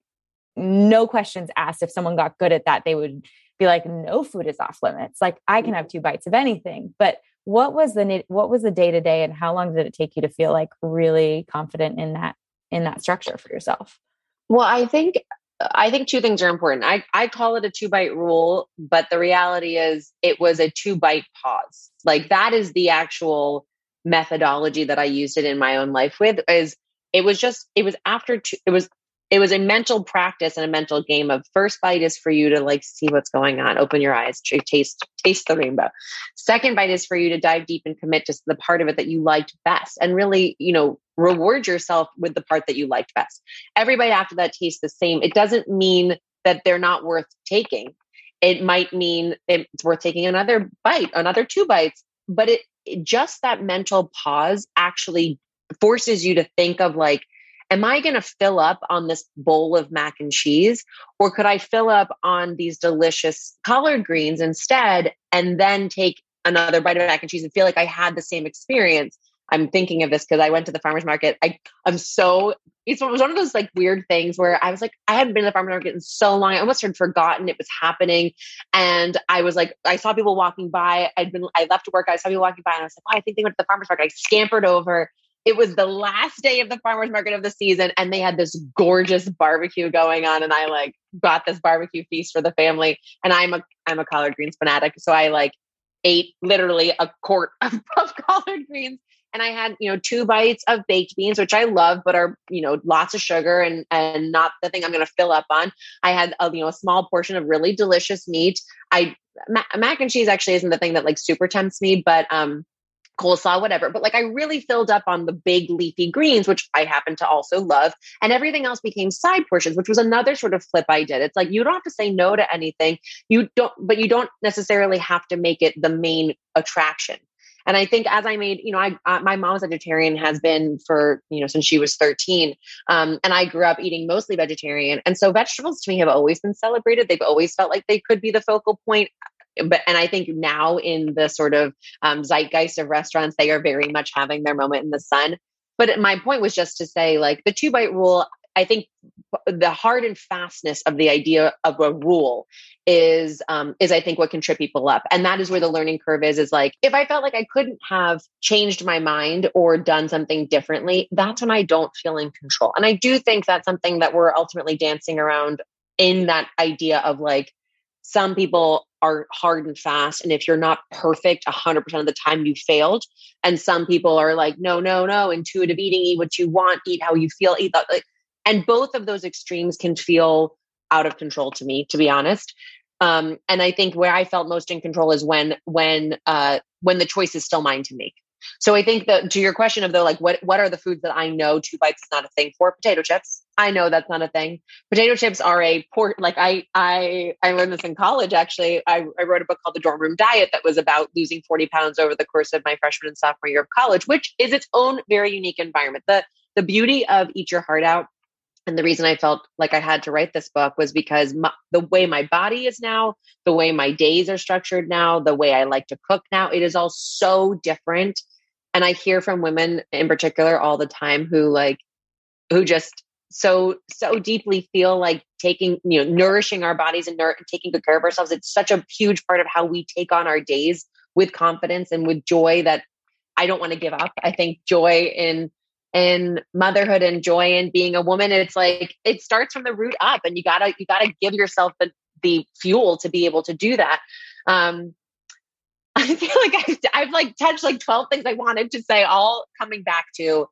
no questions asked. If someone got good at that, they would be like, no food is off limits. Like I can have two bites of anything. But what was the, what was the day to day and how long did it take you to feel like really confident in that, in that structure for yourself? Well, I think, I think two things are important. I, I call it a two bite rule, but the reality is it was a two bite pause. Like that is the actual methodology that I used it in my own life with. Is it was just, it was after two, it was, it was a mental practice and a mental game of first bite is for you to like see what's going on, open your eyes, taste, taste the rainbow. Second bite is for you to dive deep and commit to the part of it that you liked best and really, you know, reward yourself with the part that you liked best. Every bite after that tastes the same. It doesn't mean that they're not worth taking. It might mean it's worth taking another bite, another two bites, but it, it just that mental pause actually forces you to think of like, am I going to fill up on this bowl of mac and cheese, or could I fill up on these delicious collard greens instead and then take another bite of mac and cheese and feel like I had the same experience? I'm thinking of this because I went to the farmer's market. I, I'm so, it's, it was one of those like weird things where I was like, I hadn't been to the farmer's market in so long. I almost had forgotten it was happening. And I was like, I saw people walking by. I'd been, I left to work. I saw people walking by and I was like, oh, I think they went to the farmer's market. I scampered over. It was the last day of the farmer's market of the season. And they had this gorgeous barbecue going on. And I like got this barbecue feast for the family. And I'm a, I'm a collard greens fanatic. So I like ate literally a quart of, of collard greens. And I had, you know, two bites of baked beans, which I love, but are, you know, lots of sugar and, and not the thing I'm going to fill up on. I had, a, you know, a small portion of really delicious meat. I, ma- mac and cheese actually isn't the thing that like super tempts me, but, um, coleslaw, whatever. But like I really filled up on the big leafy greens, which I happen to also love. And everything else became side portions, which was another sort of flip I did. It's like, you don't have to say no to anything. You don't, but you don't necessarily have to make it the main attraction. And I think as I made, you know, I, uh, my mom's vegetarian has been for, you know, since she was thirteen. Um, and I grew up eating mostly vegetarian. And so vegetables to me have always been celebrated. They've always felt like they could be the focal point. But, and I think now in the sort of um, zeitgeist of restaurants, they are very much having their moment in the sun. But my point was just to say, like, the two bite rule, I think the hard and fastness of the idea of a rule is, um, is I think what can trip people up. And that is where the learning curve is, is like, if I felt like I couldn't have changed my mind or done something differently, that's when I don't feel in control. And I do think that's something that we're ultimately dancing around in that idea of like, some people are hard and fast. And if you're not perfect one hundred percent of the time, you failed. And some people are like, no, no, no, intuitive eating, eat what you want, eat how you feel, eat that. And both of those extremes can feel out of control to me, to be honest. Um, and I think where I felt most in control is when, when, uh, when the choice is still mine to make. So I think that to your question of though, like what, what are the foods that I know two bites is not a thing for? Potato chips. I know that's not a thing. Potato chips are a port. Like I, I, I learned this in college. Actually, I, I wrote a book called The Dorm Room Diet that was about losing forty pounds over the course of my freshman and sophomore year of college, which is its own very unique environment. The, the beauty of Eat Your Heart Out. And the reason I felt like I had to write this book was because my, the way my body is now, the way my days are structured now, the way I like to cook now, it is all so different. And I hear from women in particular all the time who like, who just so, so deeply feel like taking, you know, nourishing our bodies and nur- taking good care of ourselves. It's such a huge part of how we take on our days with confidence and with joy that I don't want to give up. I think joy in, in motherhood and joy in being a woman, it's like, it starts from the root up and you gotta, you gotta give yourself the, the fuel to be able to do that. Um, I feel like I've, I've like touched like twelve things I wanted to say, all coming back to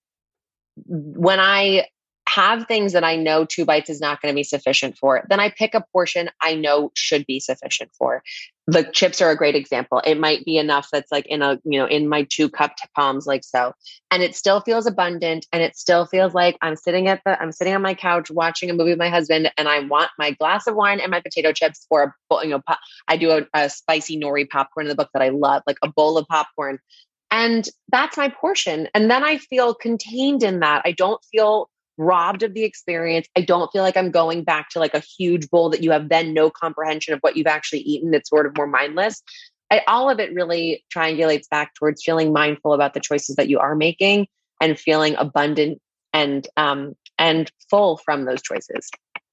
when I have things that I know two bites is not going to be sufficient for, then I pick a portion I know should be sufficient for. The chips are a great example. It might be enough that's like in a, you know, in my two cupped palms, like so, and it still feels abundant. And it still feels like I'm sitting at the, I'm sitting on my couch watching a movie with my husband and I want my glass of wine and my potato chips or a bowl, you know, pop, I do a, a spicy nori popcorn in the book that I love, like a bowl of popcorn. And that's my portion. And then I feel contained in that. I don't feel robbed of the experience. I don't feel like I'm going back to like a huge bowl that you have then no comprehension of what you've actually eaten. It's sort of more mindless. I, all of it really triangulates back towards feeling mindful about the choices that you are making and feeling abundant and um, and full from those choices.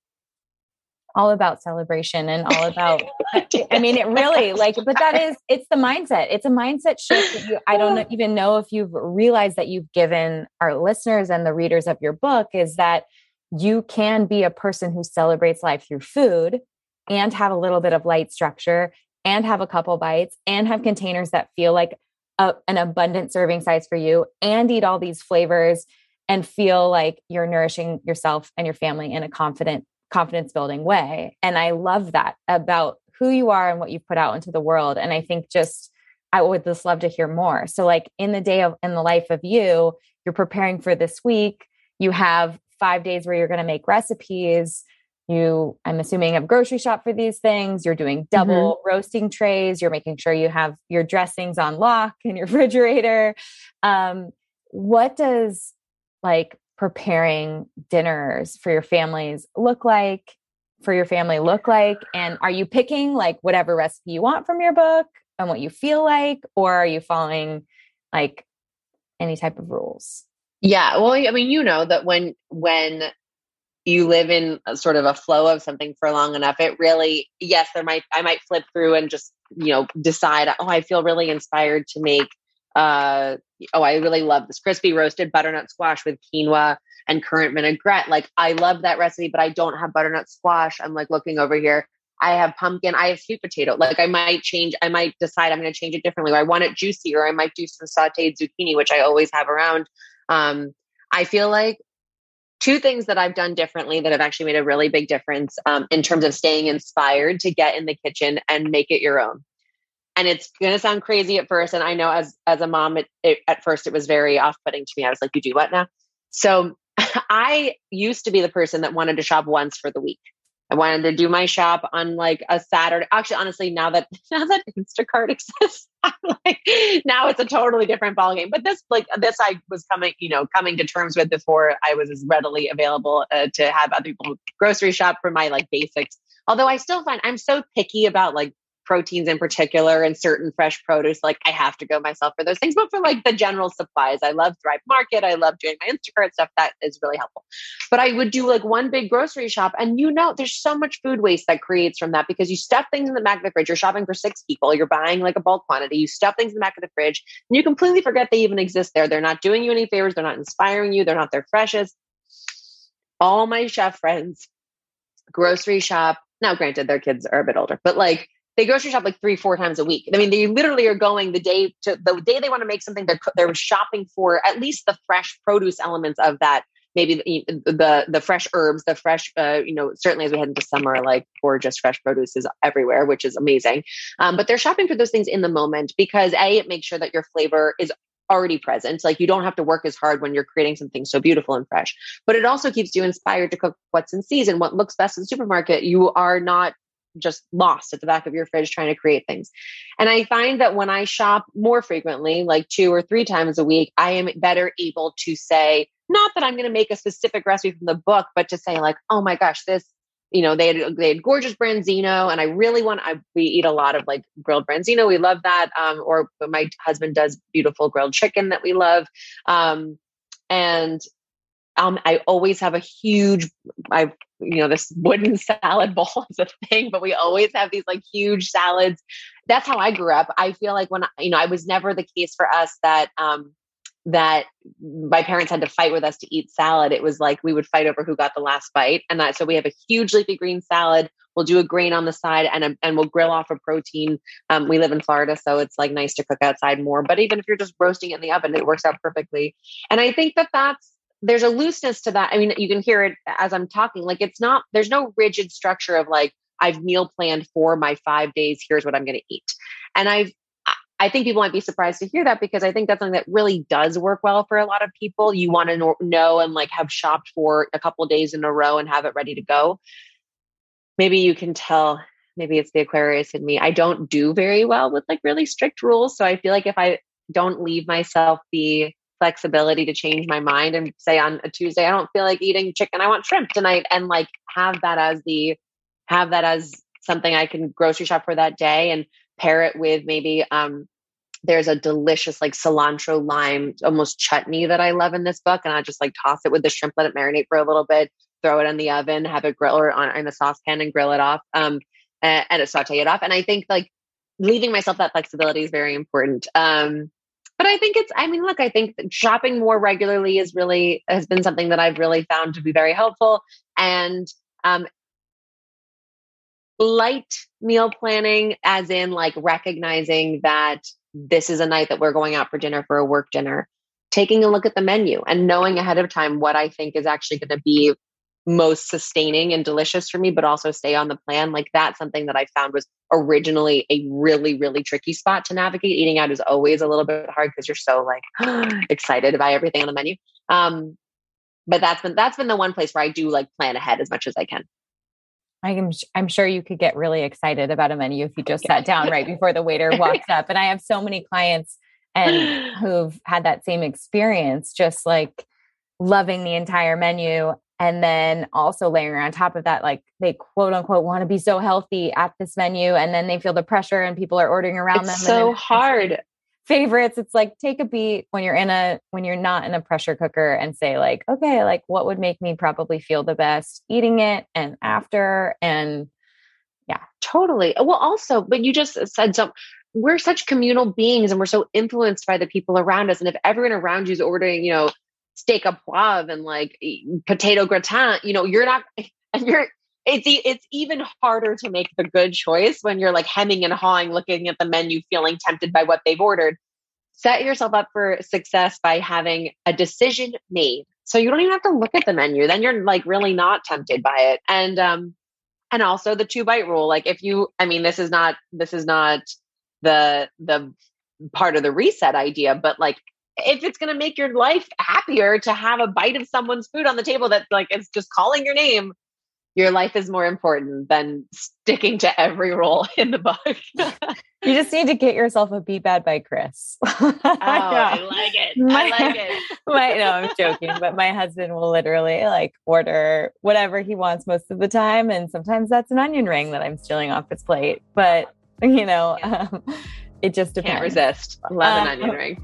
All about celebration and all about, I mean, it really like, but that is, it's the mindset. It's a mindset shift that you, I don't even know if you've realized that you've given our listeners and the readers of your book, is that you can be a person who celebrates life through food and have a little bit of light structure and have a couple bites and have containers that feel like a, an abundant serving size for you, and eat all these flavors and feel like you're nourishing yourself and your family in a confident confidence building way. And I love that about who you are and what you've put out into the world. And I think just, I would just love to hear more. So like in the day of, in the life of you, you're preparing for this week, you have five days where you're going to make recipes. You, I'm assuming, have grocery shop for these things. You're doing double mm-hmm. roasting trays. You're making sure you have your dressings on lock in your refrigerator. Um, what does like preparing dinners for your families look like, for your family look like? And are you picking like whatever recipe you want from your book and what you feel like, or are you following like any type of rules? Yeah. Well, I mean, you know that when, when you live in a sort of a flow of something for long enough, it really, yes, there might, I might flip through and just, you know, decide, oh, I feel really inspired to make Uh, oh, I really love this crispy roasted butternut squash with quinoa and currant vinaigrette. Like, I love that recipe, but I don't have butternut squash. I'm like looking over here. I have pumpkin. I have sweet potato. Like, I might change. I might decide I'm going to change it differently. Or I want it juicy, or I might do some sauteed zucchini, which I always have around. Um, I feel like two things that I've done differently that have actually made a really big difference um, in terms of staying inspired to get in the kitchen and make it your own. And it's going to sound crazy at first. And I know as, as a mom, it, it, at first it was very off-putting to me. I was like, you do what now? So I used to be the person that wanted to shop once for the week. I wanted to do my shop on like a Saturday. Actually, honestly, now that, now that Instacart exists, I'm like, now it's a totally different ballgame. But this, like this, I was coming, you know, coming to terms with before I was as readily available uh, to have other people grocery shop for my like basics. Although I still find I'm so picky about like proteins in particular and certain fresh produce. Like I have to go myself for those things, but for like the general supplies, I love Thrive Market. I love doing my Instacart stuff. That is really helpful. But I would do like one big grocery shop, and you know, there's so much food waste that creates from that because you stuff things in the back of the fridge. You're shopping for six people. You're buying like a bulk quantity. You stuff things in the back of the fridge and you completely forget they even exist there. They're not doing you any favors. They're not inspiring you. They're not their freshest. All my chef friends grocery shop. Now, granted, their kids are a bit older, but like, they grocery shop like three, four times a week. I mean, they literally are going the day to the day they want to make something. They're they're shopping for at least the fresh produce elements of that. Maybe the the, the fresh herbs, the fresh, uh, you know, certainly as we head into summer, like gorgeous fresh produce is everywhere, which is amazing. Um, but they're shopping for those things in the moment because A, it makes sure that your flavor is already present. Like you don't have to work as hard when you're creating something so beautiful and fresh. But it also keeps you inspired to cook what's in season, what looks best in the supermarket. You are not just lost at the back of your fridge trying to create things. And I find that when I shop more frequently, like two or three times a week, I am better able to say, not that I'm going to make a specific recipe from the book, but to say like, oh my gosh, this, you know, they had, they had gorgeous branzino and I really want, I, we eat a lot of like grilled branzino. We love that. Um, or my husband does beautiful grilled chicken that we love. Um, and Um, I always have a huge, I, you know, this wooden salad bowl is a thing, but we always have these like huge salads. That's how I grew up. I feel like when, you know, I was never the case for us that, um, that my parents had to fight with us to eat salad. It was like, we would fight over who got the last bite. And that, so we have a huge leafy green salad. We'll do a grain on the side and, a, and we'll grill off a protein. Um, we live in Florida, so it's like nice to cook outside more, but even if you're just roasting it in the oven, it works out perfectly. And I think that that's, there's a looseness to that. I mean, you can hear it as I'm talking, like it's not, there's no rigid structure of like, I've meal planned for my five days. Here's what I'm going to eat. And I've, I think people might be surprised to hear that because I think that's something that really does work well for a lot of people. You want to know, know and like have shopped for a couple of days in a row and have it ready to go. Maybe you can tell, maybe it's the Aquarius in me. I don't do very well with like really strict rules. So I feel like if I, don't leave myself the flexibility to change my mind and say on a Tuesday, I don't feel like eating chicken. I want shrimp tonight. And like have that as the, have that as something I can grocery shop for that day and pair it with maybe, um, there's a delicious like cilantro lime, almost chutney that I love in this book. And I just like toss it with the shrimp, let it marinate for a little bit, throw it in the oven, have a griller on in a saucepan and grill it off, um, and, and saute it off. And I think like leaving myself that flexibility is very important. Um, but I think it's, I mean, look, I think shopping more regularly is really, has been something that I've really found to be very helpful. And, um, light meal planning as in like recognizing that this is a night that we're going out for dinner for a work dinner, taking a look at the menu and knowing ahead of time what I think is actually going to be most sustaining and delicious for me, but also stay on the plan. Like that's something that I found was originally a really, really tricky spot to navigate. Eating out is always a little bit hard because you're so like excited by everything on the menu. Um, but that's been, that's been the one place where I do like plan ahead as much as I can. I'm, I'm sure you could get really excited about a menu if you just sat down right before the waiter walks up. And I have so many clients and who've had that same experience, just like loving the entire menu. And then also layering on top of that, like they quote unquote want to be so healthy at this menu. And then they feel the pressure and people are ordering around it's them. So and hard. Favorites. It's like, take a beat when you're in a, when you're not in a pressure cooker and say like, okay, like what would make me probably feel the best eating it and after. And yeah, totally. Well, also, but you just said so we're such communal beings and we're so influenced by the people around us. And if everyone around you is ordering, you know, steak à poivre and like potato gratin, you know, you're not, and you're, it's, it's even harder to make the good choice when you're like hemming and hawing, looking at the menu, feeling tempted by what they've ordered. Set yourself up for success by having a decision made. So you don't even have to look at the menu. Then you're like really not tempted by it. And, um, and also the two bite rule. Like if you, I mean, this is not, this is not the, the part of the reset idea, but like, if it's going to make your life happier to have a bite of someone's food on the table that like it's just calling your name, your life is more important than sticking to every rule in the book. You just need to get yourself a Be Bad by Chris. Oh, I like it. My, I like it. My, no, I'm joking, but my husband will literally like order whatever he wants most of the time. And sometimes that's an onion ring that I'm stealing off his plate. But, you know, yeah. um, it just depends. Can't resist. Love an um, onion ring.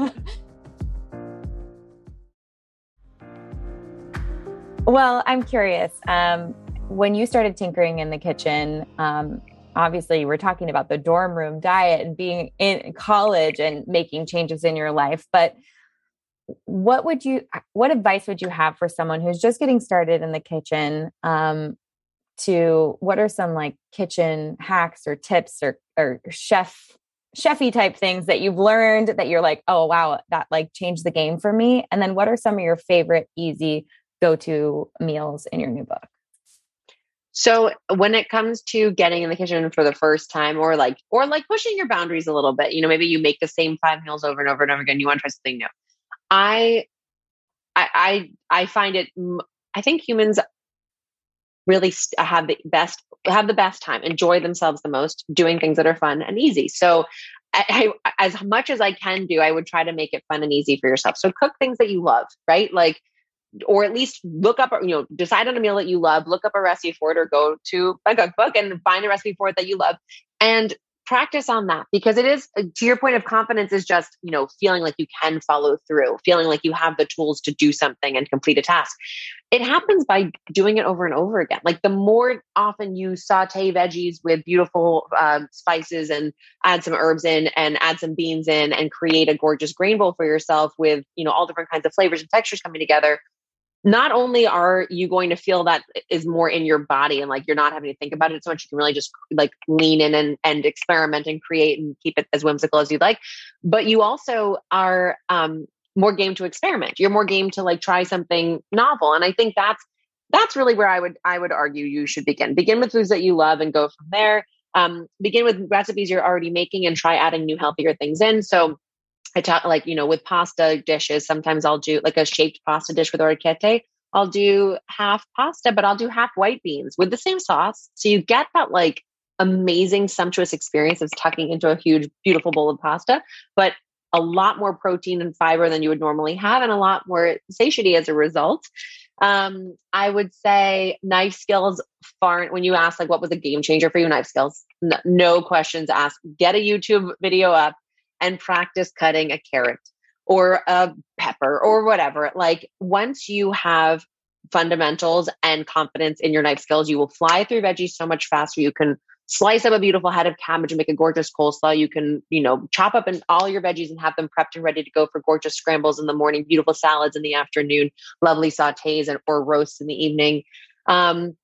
Well, I'm curious. Um, when you started tinkering in the kitchen, um, obviously you were talking about the dorm room diet and being in college and making changes in your life. But what would you, what advice would you have for someone who's just getting started in the kitchen? Um, to what are some like kitchen hacks or tips or or chef chefy type things that you've learned that you're like, oh wow, that like changed the game for me? And then what are some of your favorite easy go-to meals in your new book? So when it comes to getting in the kitchen for the first time or like, or like pushing your boundaries a little bit, you know, maybe you make the same five meals over and over and over again. You want to try something new. I, I, I, I find it, I think humans really have the best, have the best time, enjoy themselves the most doing things that are fun and easy. So I, I, as much as I can do, I would try to make it fun and easy for yourself. So cook things that you love, right? Like, or at least look up, you know, decide on a meal that you love, look up a recipe for it or go to a cookbook and find a recipe for it that you love and practice on that. Because it is, to your point of confidence is just, you know, feeling like you can follow through, feeling like you have the tools to do something and complete a task. It happens by doing it over and over again. Like the more often you saute veggies with beautiful um, spices and add some herbs in and add some beans in and create a gorgeous grain bowl for yourself with, you know, all different kinds of flavors and textures coming together. Not only are you going to feel that is more in your body and like you're not having to think about it so much, you can really just like lean in and, and experiment and create and keep it as whimsical as you'd like. But you also are um, more game to experiment. You're more game to like try something novel. And I think that's that's really where I would I would argue you should begin. Begin with foods that you love and go from there. Um, begin with recipes you're already making and try adding new healthier things in. So I talk like, you know, with pasta dishes, sometimes I'll do like a shaped pasta dish with orecchiette. I'll do half pasta, but I'll do half white beans with the same sauce. So you get that like amazing, sumptuous experience of tucking into a huge, beautiful bowl of pasta, but a lot more protein and fiber than you would normally have, and a lot more satiety as a result. Um, I would say knife skills far, when you ask like, what was a game changer for you? Knife skills, no, no questions asked. Get a YouTube video up and practice cutting a carrot or a pepper or whatever. Like once you have fundamentals and confidence in your knife skills, you will fly through veggies so much faster. You can slice up a beautiful head of cabbage and make a gorgeous coleslaw. You can, you know, chop up in all your veggies and have them prepped and ready to go for gorgeous scrambles in the morning, beautiful salads in the afternoon, lovely sautés and or roasts in the evening. Um,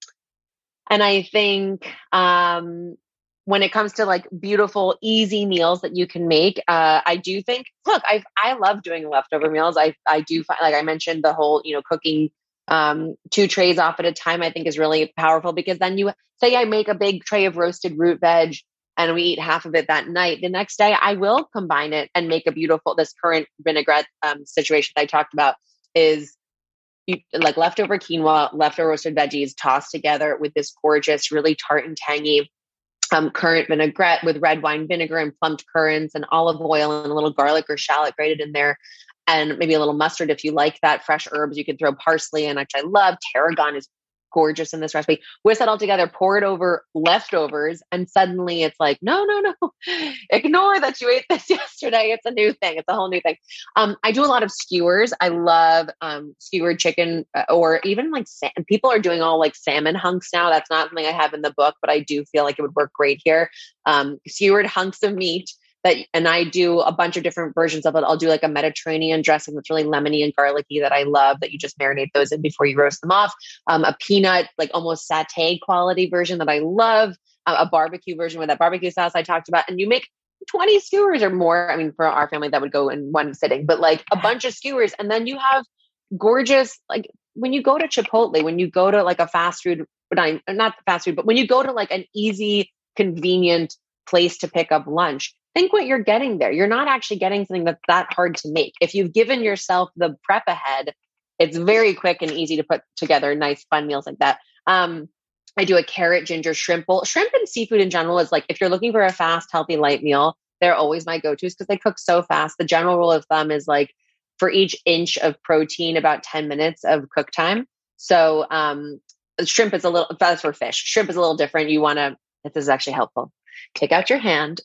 and I think um, when it comes to like beautiful, easy meals that you can make, uh, I do think, look, I I love doing leftover meals. I I do find, like I mentioned, the whole, you know, cooking um, two trays off at a time, I think is really powerful, because then you say I make a big tray of roasted root veg and we eat half of it that night. The next day I will combine it and make a beautiful, this current vinaigrette um, situation that I talked about is you, like leftover quinoa, leftover roasted veggies tossed together with this gorgeous, really tart and tangy um, currant vinaigrette with red wine vinegar and plumped currants and olive oil and a little garlic or shallot grated in there. And maybe a little mustard if you like that. Fresh herbs, you could throw parsley in, which I love. Tarragon is gorgeous in this recipe. Whisk that all together, pour it over leftovers, and suddenly it's like, no, no, no. Ignore that you ate this yesterday. It's a new thing. It's a whole new thing. Um, I do a lot of skewers. I love um, skewered chicken, uh, or even like sam- people are doing all like salmon hunks now. That's not something I have in the book, but I do feel like it would work great here. Um, skewered hunks of meat. That, and I do a bunch of different versions of it. I'll do like a Mediterranean dressing that's really lemony and garlicky that I love, that you just marinate those in before you roast them off. Um, a peanut, like almost satay quality version that I love. Uh, a barbecue version with that barbecue sauce I talked about. And you make twenty skewers or more. I mean, for our family, that would go in one sitting, but like a bunch of skewers. And then you have gorgeous, like when you go to Chipotle, when you go to like a fast food, not, not fast food, but when you go to like an easy, convenient place to pick up lunch, think what you're getting there. You're not actually getting something that's that hard to make. If you've given yourself the prep ahead, it's very quick and easy to put together nice, fun meals like that. Um, I do a carrot, ginger, shrimp bowl. Shrimp and seafood in general is like, if you're looking for a fast, healthy, light meal, they're always my go-tos because they cook so fast. The general rule of thumb is like for each inch of protein, about ten minutes of cook time. So um, shrimp is a little, that's for fish. Shrimp is a little different. You want to, this is actually helpful. Take out your hand.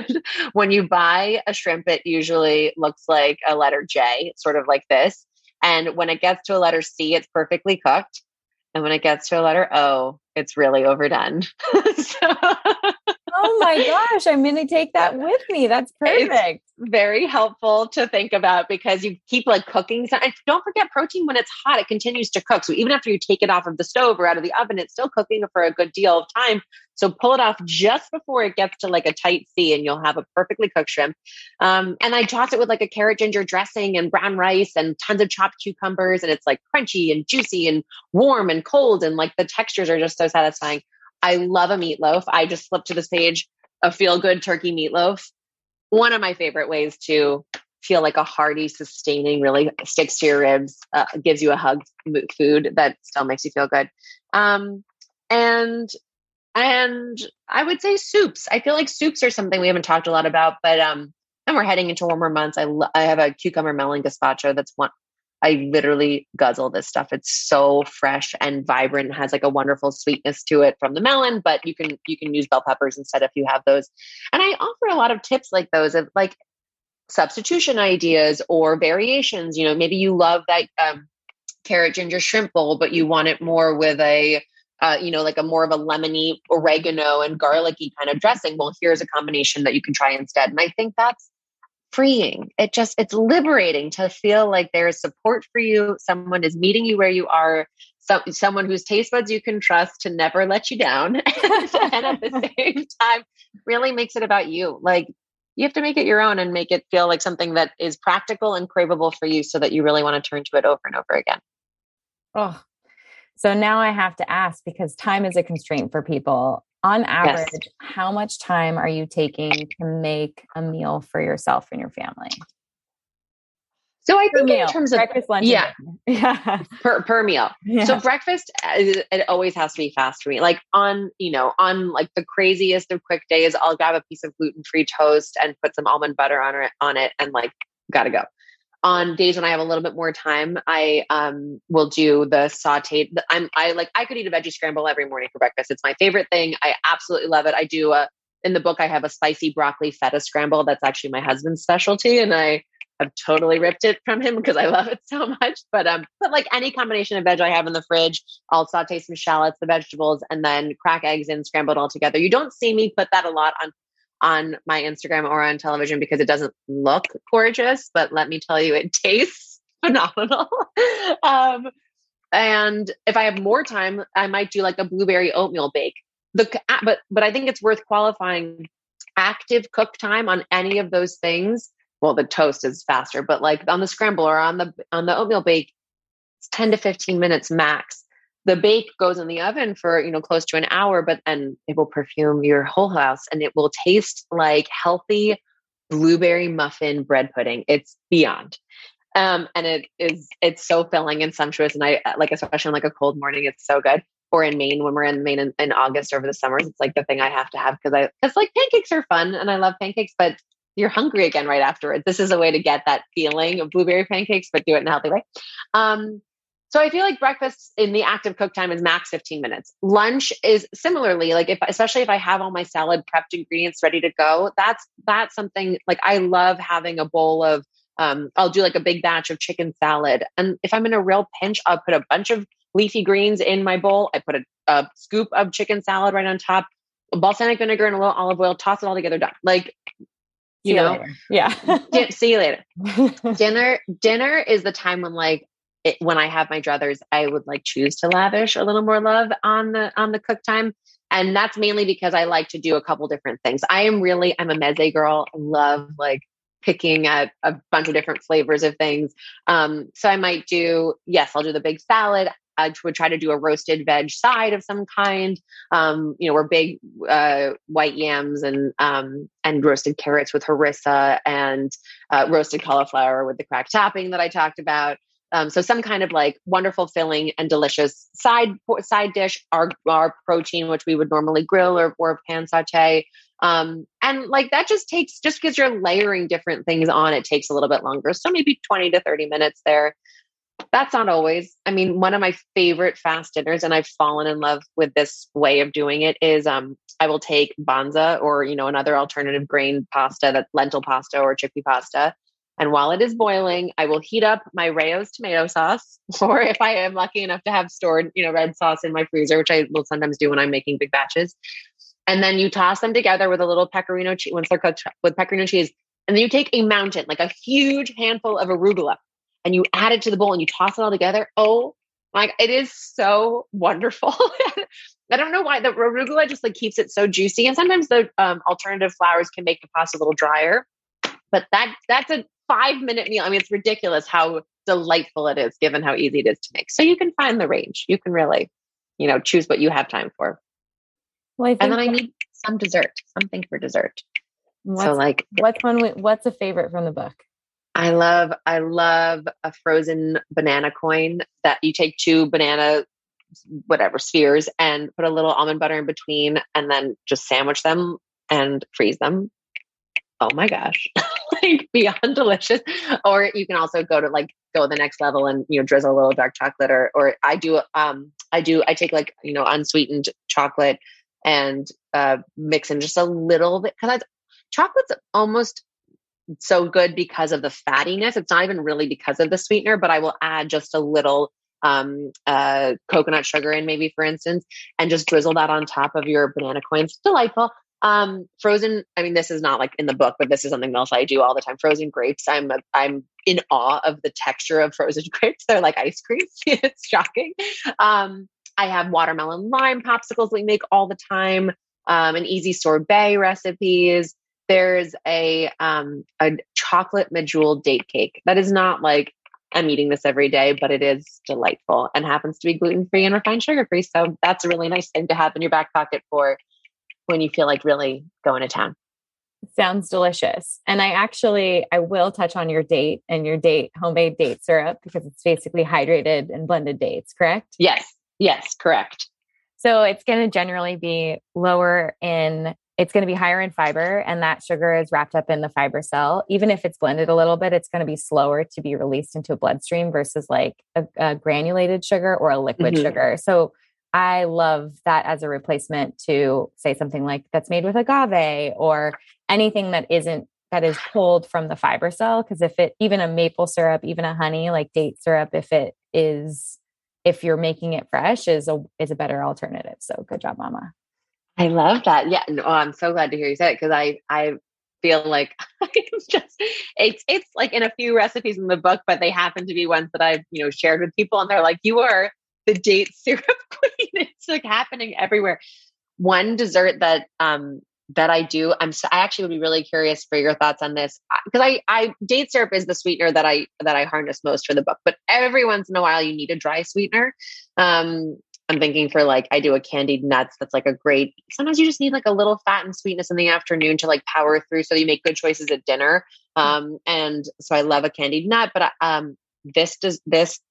When you buy a shrimp, it usually looks like a letter J, sort of like this. And when it gets to a letter C, it's perfectly cooked. And when it gets to a letter O, it's really overdone. So, oh my gosh, I'm going to take that with me. That's perfect. It's very helpful to think about because you keep like cooking. And don't forget, protein, when it's hot, it continues to cook. So even after you take it off of the stove or out of the oven, it's still cooking for a good deal of time. So pull it off just before it gets to like a tight C and you'll have a perfectly cooked shrimp. Um, and I toss it with like a carrot ginger dressing and brown rice and tons of chopped cucumbers. And it's like crunchy and juicy and warm and cold. And like the textures are just so satisfying. I love a meatloaf. I just flipped to this page, a feel-good turkey meatloaf. One of my favorite ways to feel like a hearty, sustaining, really sticks to your ribs, uh, gives you a hug food that still makes you feel good. Um, and and I would say soups. I feel like soups are something we haven't talked a lot about, but um, and we're heading into warmer months. I lo- I have a cucumber melon gazpacho that's one. I literally guzzle this stuff. It's so fresh and vibrant. It has like a wonderful sweetness to it from the melon, but you can, you can use bell peppers instead if you have those. And I offer a lot of tips like those of like substitution ideas or variations. You know, maybe you love that um, carrot ginger shrimp bowl, but you want it more with a, uh, you know, like a more of a lemony oregano and garlicky kind of dressing. Well, here's a combination that you can try instead. And I think that's freeing. It just, it's liberating to feel like there's support for you. Someone is meeting you where you are. So, someone whose taste buds you can trust to never let you down. And at the same time, really makes it about you. Like you have to make it your own and make it feel like something that is practical and craveable for you so that you really want to turn to it over and over again. Oh, so now I have to ask, because time is a constraint for people. On average, yes. How much time are you taking to make a meal for yourself and your family? So I Per think meal. in terms of Breakfast, lunch, yeah, and dinner. Yeah. per per meal. Yeah. So breakfast, it, it always has to be fast for me. Like on, you know, on like the craziest of quick days, I'll grab a piece of gluten-free toast and put some almond butter on it, on it and like, gotta go. On days when I have a little bit more time, I um, will do the sauteed. I'm I like I could eat a veggie scramble every morning for breakfast. It's my favorite thing. I absolutely love it. I do a in the book. I have a spicy broccoli feta scramble. That's actually my husband's specialty, and I have totally ripped it from him because I love it so much. But um, but like any combination of veg I have in the fridge, I'll saute some shallots, the vegetables, and then crack eggs and scramble it all together. You don't see me put that a lot on on my Instagram or on television because it doesn't look gorgeous, but let me tell you, it tastes phenomenal. um, and if I have more time, I might do like a blueberry oatmeal bake. The but but I think it's worth qualifying active cook time on any of those things. Well, the toast is faster, but like on the scramble or on the on the oatmeal bake, it's ten to fifteen minutes max. The bake goes in the oven for, you know, close to an hour, but and it will perfume your whole house and it will taste like healthy blueberry muffin bread pudding. It's beyond. Um, and it is, it's so filling and sumptuous. And I like, especially on like a cold morning, it's so good. Or in Maine, when we're in Maine in, in August over the summers, it's like the thing I have to have because I, because like pancakes are fun and I love pancakes, but you're hungry again right afterwards. This is a way to get that feeling of blueberry pancakes, but do it in a healthy way. Um, So I feel like breakfast in the active cook time is max fifteen minutes. Lunch is similarly, like if, especially if I have all my salad prepped ingredients ready to go, that's, that's something like I love having a bowl of, um, I'll do like a big batch of chicken salad. And if I'm in a real pinch, I'll put a bunch of leafy greens in my bowl. I put a, a scoop of chicken salad right on top, balsamic vinegar and a little olive oil, toss it all together, done. Like, you see know, you yeah. di- see you later. dinner, dinner is the time when like, It, when I have my druthers, I would like choose to lavish a little more love on the on the cook time, and that's mainly because I like to do a couple different things. I am really I'm a meze girl. I love like picking at a bunch of different flavors of things. Um, so I might do yes, I'll do the big salad. I would try to do a roasted veg side of some kind. Um, you know, we're big uh, white yams and um, and roasted carrots with harissa and uh, roasted cauliflower with the cracked topping that I talked about. Um, so some kind of like wonderful filling and delicious side side dish, our, our protein, which we would normally grill or, or pan saute. Um, and like that just takes, just because you're layering different things on, it takes a little bit longer. So maybe twenty to thirty minutes there. That's not always. I mean, one of my favorite fast dinners, and I've fallen in love with this way of doing it, is um, I will take banza or, you know, another alternative grain pasta, that's lentil pasta or chickpea pasta. And while it is boiling, I will heat up my Rao's tomato sauce, or if I am lucky enough to have stored, you know, red sauce in my freezer, which I will sometimes do when I'm making big batches. And then you toss them together with a little pecorino cheese, once they're cooked with pecorino cheese. And then you take a mountain, like a huge handful of arugula, and you add it to the bowl and you toss it all together. Oh, like it is so wonderful. I don't know why the arugula just like keeps it so juicy. And sometimes the um, alternative flours can make the pasta a little drier, but that that's a five minute meal. I mean, it's ridiculous how delightful it is given how easy it is to make. So you can find the range. You can really, you know, choose what you have time for. Well, I think and then I need some dessert, something for dessert. So like, what's one, what's a favorite from the book? I love, I love a frozen banana coin that you take two banana, whatever spheres and put a little almond butter in between and then just sandwich them and freeze them. Oh my gosh. Like beyond delicious. Or you can also go to like go the next level and, you know, drizzle a little dark chocolate or, or I do, um, I do, I take like, you know, unsweetened chocolate and, uh, mix in just a little bit. Cause I, chocolate's almost so good because of the fattiness. It's not even really because of the sweetener, but I will add just a little, um, uh, coconut sugar in maybe for instance, and just drizzle that on top of your banana coins. Delightful. Um, frozen, I mean, this is not like in the book, but this is something else I do all the time. Frozen grapes. I'm, a, I'm in awe of the texture of frozen grapes. They're like ice cream. It's shocking. Um, I have watermelon lime popsicles we make all the time. Um, and easy sorbet recipes. There's a, um, a chocolate medjool date cake. That is not like I'm eating this every day, but it is delightful and happens to be gluten-free and refined sugar-free. So that's a really nice thing to have in your back pocket for when you feel like really going to town. Sounds delicious. And I actually, I will touch on your date and your date, homemade date syrup, because it's basically hydrated and blended dates, correct? Yes. Yes, correct. So it's going to generally be lower in, it's going to be higher in fiber, and that sugar is wrapped up in the fiber cell. Even if it's blended a little bit, it's going to be slower to be released into a bloodstream versus like a, a granulated sugar or a liquid mm-hmm. sugar. So I love that as a replacement to say something like that's made with agave or anything that isn't, that is pulled from the fiber cell. Cause if it, even a maple syrup, even a honey, like date syrup, if it is, if you're making it fresh, is a, is a better alternative. So good job, mama. I love that. Yeah. No, I'm so glad to hear you say it. Cause I, I feel like it's just, it's, it's like in a few recipes in the book, but they happen to be ones that I've, you know, shared with people, and they're like, you are the date syrup queen. It's like happening everywhere. One dessert that, um, that I do, I'm, I actually would be really curious for your thoughts on this, because I, I, date syrup is the sweetener that I, that I harness most for the book, but every once in a while you need a dry sweetener. Um, I'm thinking for like, I do a candied nuts. That's like a great, sometimes you just need like a little fat and sweetness in the afternoon to like power through, so you make good choices at dinner. Um, and so I love a candied nut, but, um, this does this,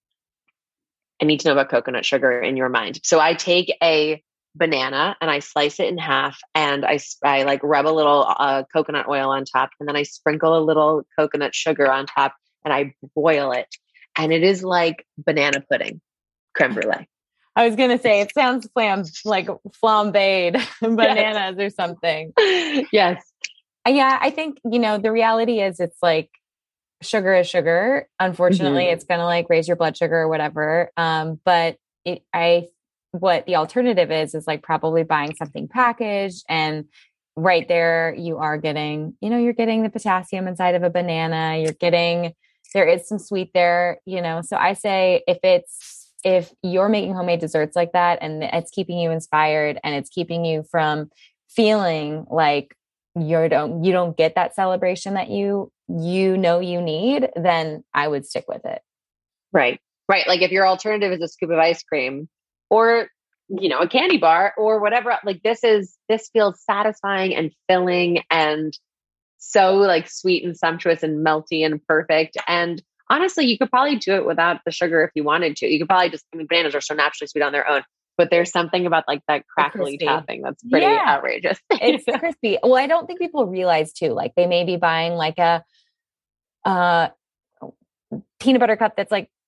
I need to know about coconut sugar in your mind. So I take a banana and I slice it in half, and I, I like rub a little uh, coconut oil on top, and then I sprinkle a little coconut sugar on top, and I boil it. And it is like banana pudding, creme brulee. I was going to say, it sounds flam like flambéed bananas yes. or something. Yes. Yeah. I think, you know, the reality is it's like, sugar is sugar. Unfortunately, mm-hmm. it's going to like raise your blood sugar or whatever. Um, but it, I, what the alternative is, is like probably buying something packaged, and right there you are getting, you know, you're getting the potassium inside of a banana. You're getting, there is some sweet there, you know? So I say if it's, if you're making homemade desserts like that and it's keeping you inspired and it's keeping you from feeling like you don't, you don't get that celebration that you, you know, you need, then I would stick with it. Right. Right. Like if your alternative is a scoop of ice cream or, you know, a candy bar or whatever, like this is, this feels satisfying and filling and so like sweet and sumptuous and melty and perfect. And honestly, you could probably do it without the sugar if you wanted to. You could probably just, I mean, bananas are so naturally sweet on their own, but there's something about like that crackly topping that's pretty yeah. outrageous. It's crispy. Well, I don't think people realize too, like they may be buying like a, uh, peanut butter cup that's like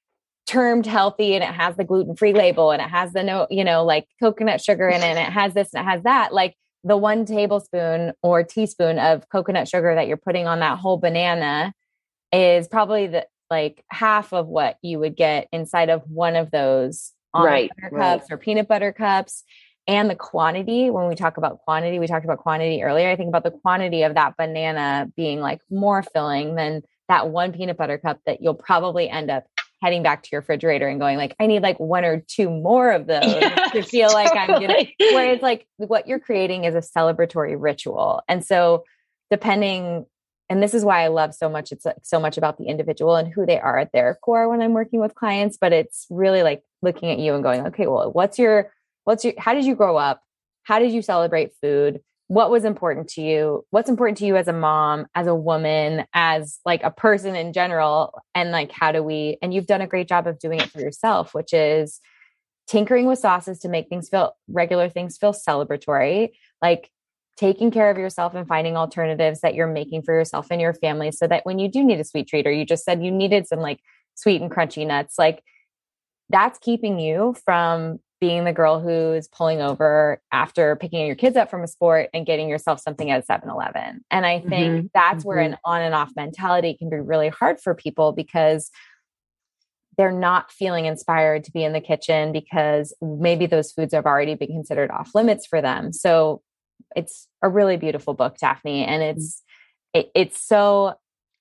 termed healthy and it has the gluten-free label and it has the no, you know, like coconut sugar in it and it has this and it has that. Like the one tablespoon or teaspoon of coconut sugar that you're putting on that whole banana is probably the like half of what you would get inside of one of those almond right, butter right. cups or peanut butter cups. And the quantity, when we talk about quantity, we talked about quantity earlier. I think about the quantity of that banana being like more filling than that one peanut butter cup that you'll probably end up heading back to your refrigerator and going like, I need like one or two more of those yes, to feel like totally. I'm getting, where it's like what you're creating is a celebratory ritual. And so depending, and this is why I love so much, it's like so much about the individual and who they are at their core when I'm working with clients, but it's really like looking at you and going, okay, well, what's your, what's your, how did you grow up? How did you celebrate food? What was important to you? What's important to you as a mom, as a woman, as like a person in general? And like, how do we, and you've done a great job of doing it for yourself, which is tinkering with sauces to make things feel, regular things feel celebratory, like taking care of yourself and finding alternatives that you're making for yourself and your family so that when you do need a sweet treat, or you just said you needed some like sweet and crunchy nuts, like that's keeping you from being the girl who's pulling over after picking your kids up from a sport and getting yourself something at seven eleven. And I think mm-hmm. that's mm-hmm. where an on and off mentality can be really hard for people because they're not feeling inspired to be in the kitchen because maybe those foods have already been considered off limits for them. So it's a really beautiful book, Daphne. And it's, it, it's so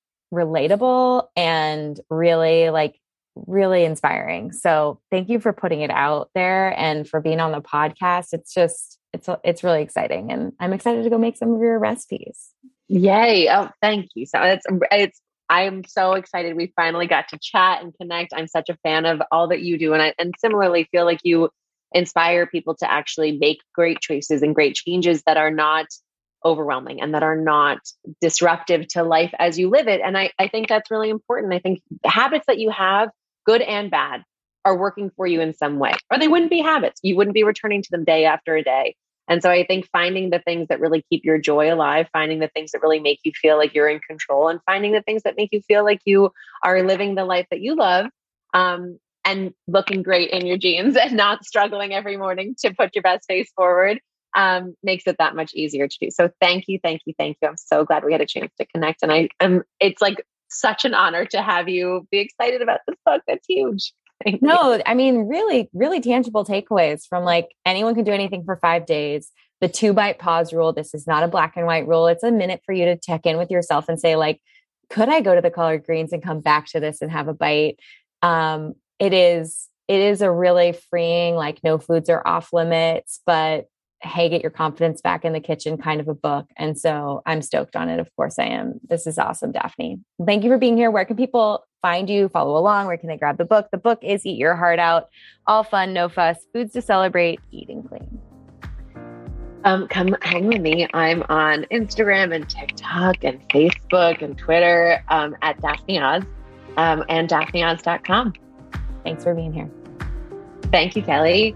relatable and really like really inspiring. So thank you for putting it out there and for being on the podcast. It's just, it's, it's really exciting. And I'm excited to go make some of your recipes. Yay. Oh, thank you. So it's, it's, I'm so excited. We finally got to chat and connect. I'm such a fan of all that you do. And I, and similarly feel like you inspire people to actually make great choices and great changes that are not overwhelming and that are not disruptive to life as you live it. And I, I think that's really important. I think the habits that you have, good and bad, are working for you in some way, or they wouldn't be habits. You wouldn't be returning to them day after day. And so I think finding the things that really keep your joy alive, finding the things that really make you feel like you're in control, and finding the things that make you feel like you are living the life that you love, um, and looking great in your jeans and not struggling every morning to put your best face forward, um, makes it that much easier to do. So thank you, thank you, thank you. I'm so glad we had a chance to connect. And I am, it's like such an honor to have you be excited about this book. That's huge. Thank no, you. I mean, really, really tangible takeaways from like anyone can do anything for five days. The two bite pause rule. This is not a black and white rule. It's a minute for you to check in with yourself and say like, could I go to the collard greens and come back to this and have a bite? Um, it is, it is a really freeing, like no foods are off limits, but hey, get your confidence back in the kitchen kind of a book. And so I'm stoked on it. Of course I am. This is awesome, Daphne. Thank you for being here. Where can people find you, follow along? Where can they grab the book? The book is Eat Your Heart Out. All fun, no fuss, foods to celebrate, eating clean. Um, come hang with me. I'm on Instagram and TikTok and Facebook and Twitter, um, at Daphne Oz, um, and daphne oz dot com. Thanks for being here. Thank you, Kelly.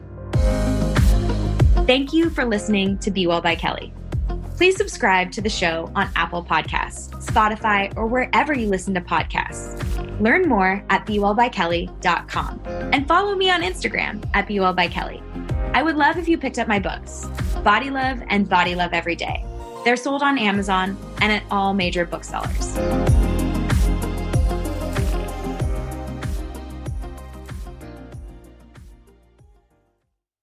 Thank you for listening to Be Well by Kelly. Please subscribe to the show on Apple Podcasts, Spotify, or wherever you listen to podcasts. Learn more at be well by kelly dot com and follow me on Instagram at be well by kelly. I would love if you picked up my books, Body Love and Body Love Every Day. They're sold on Amazon and at all major booksellers.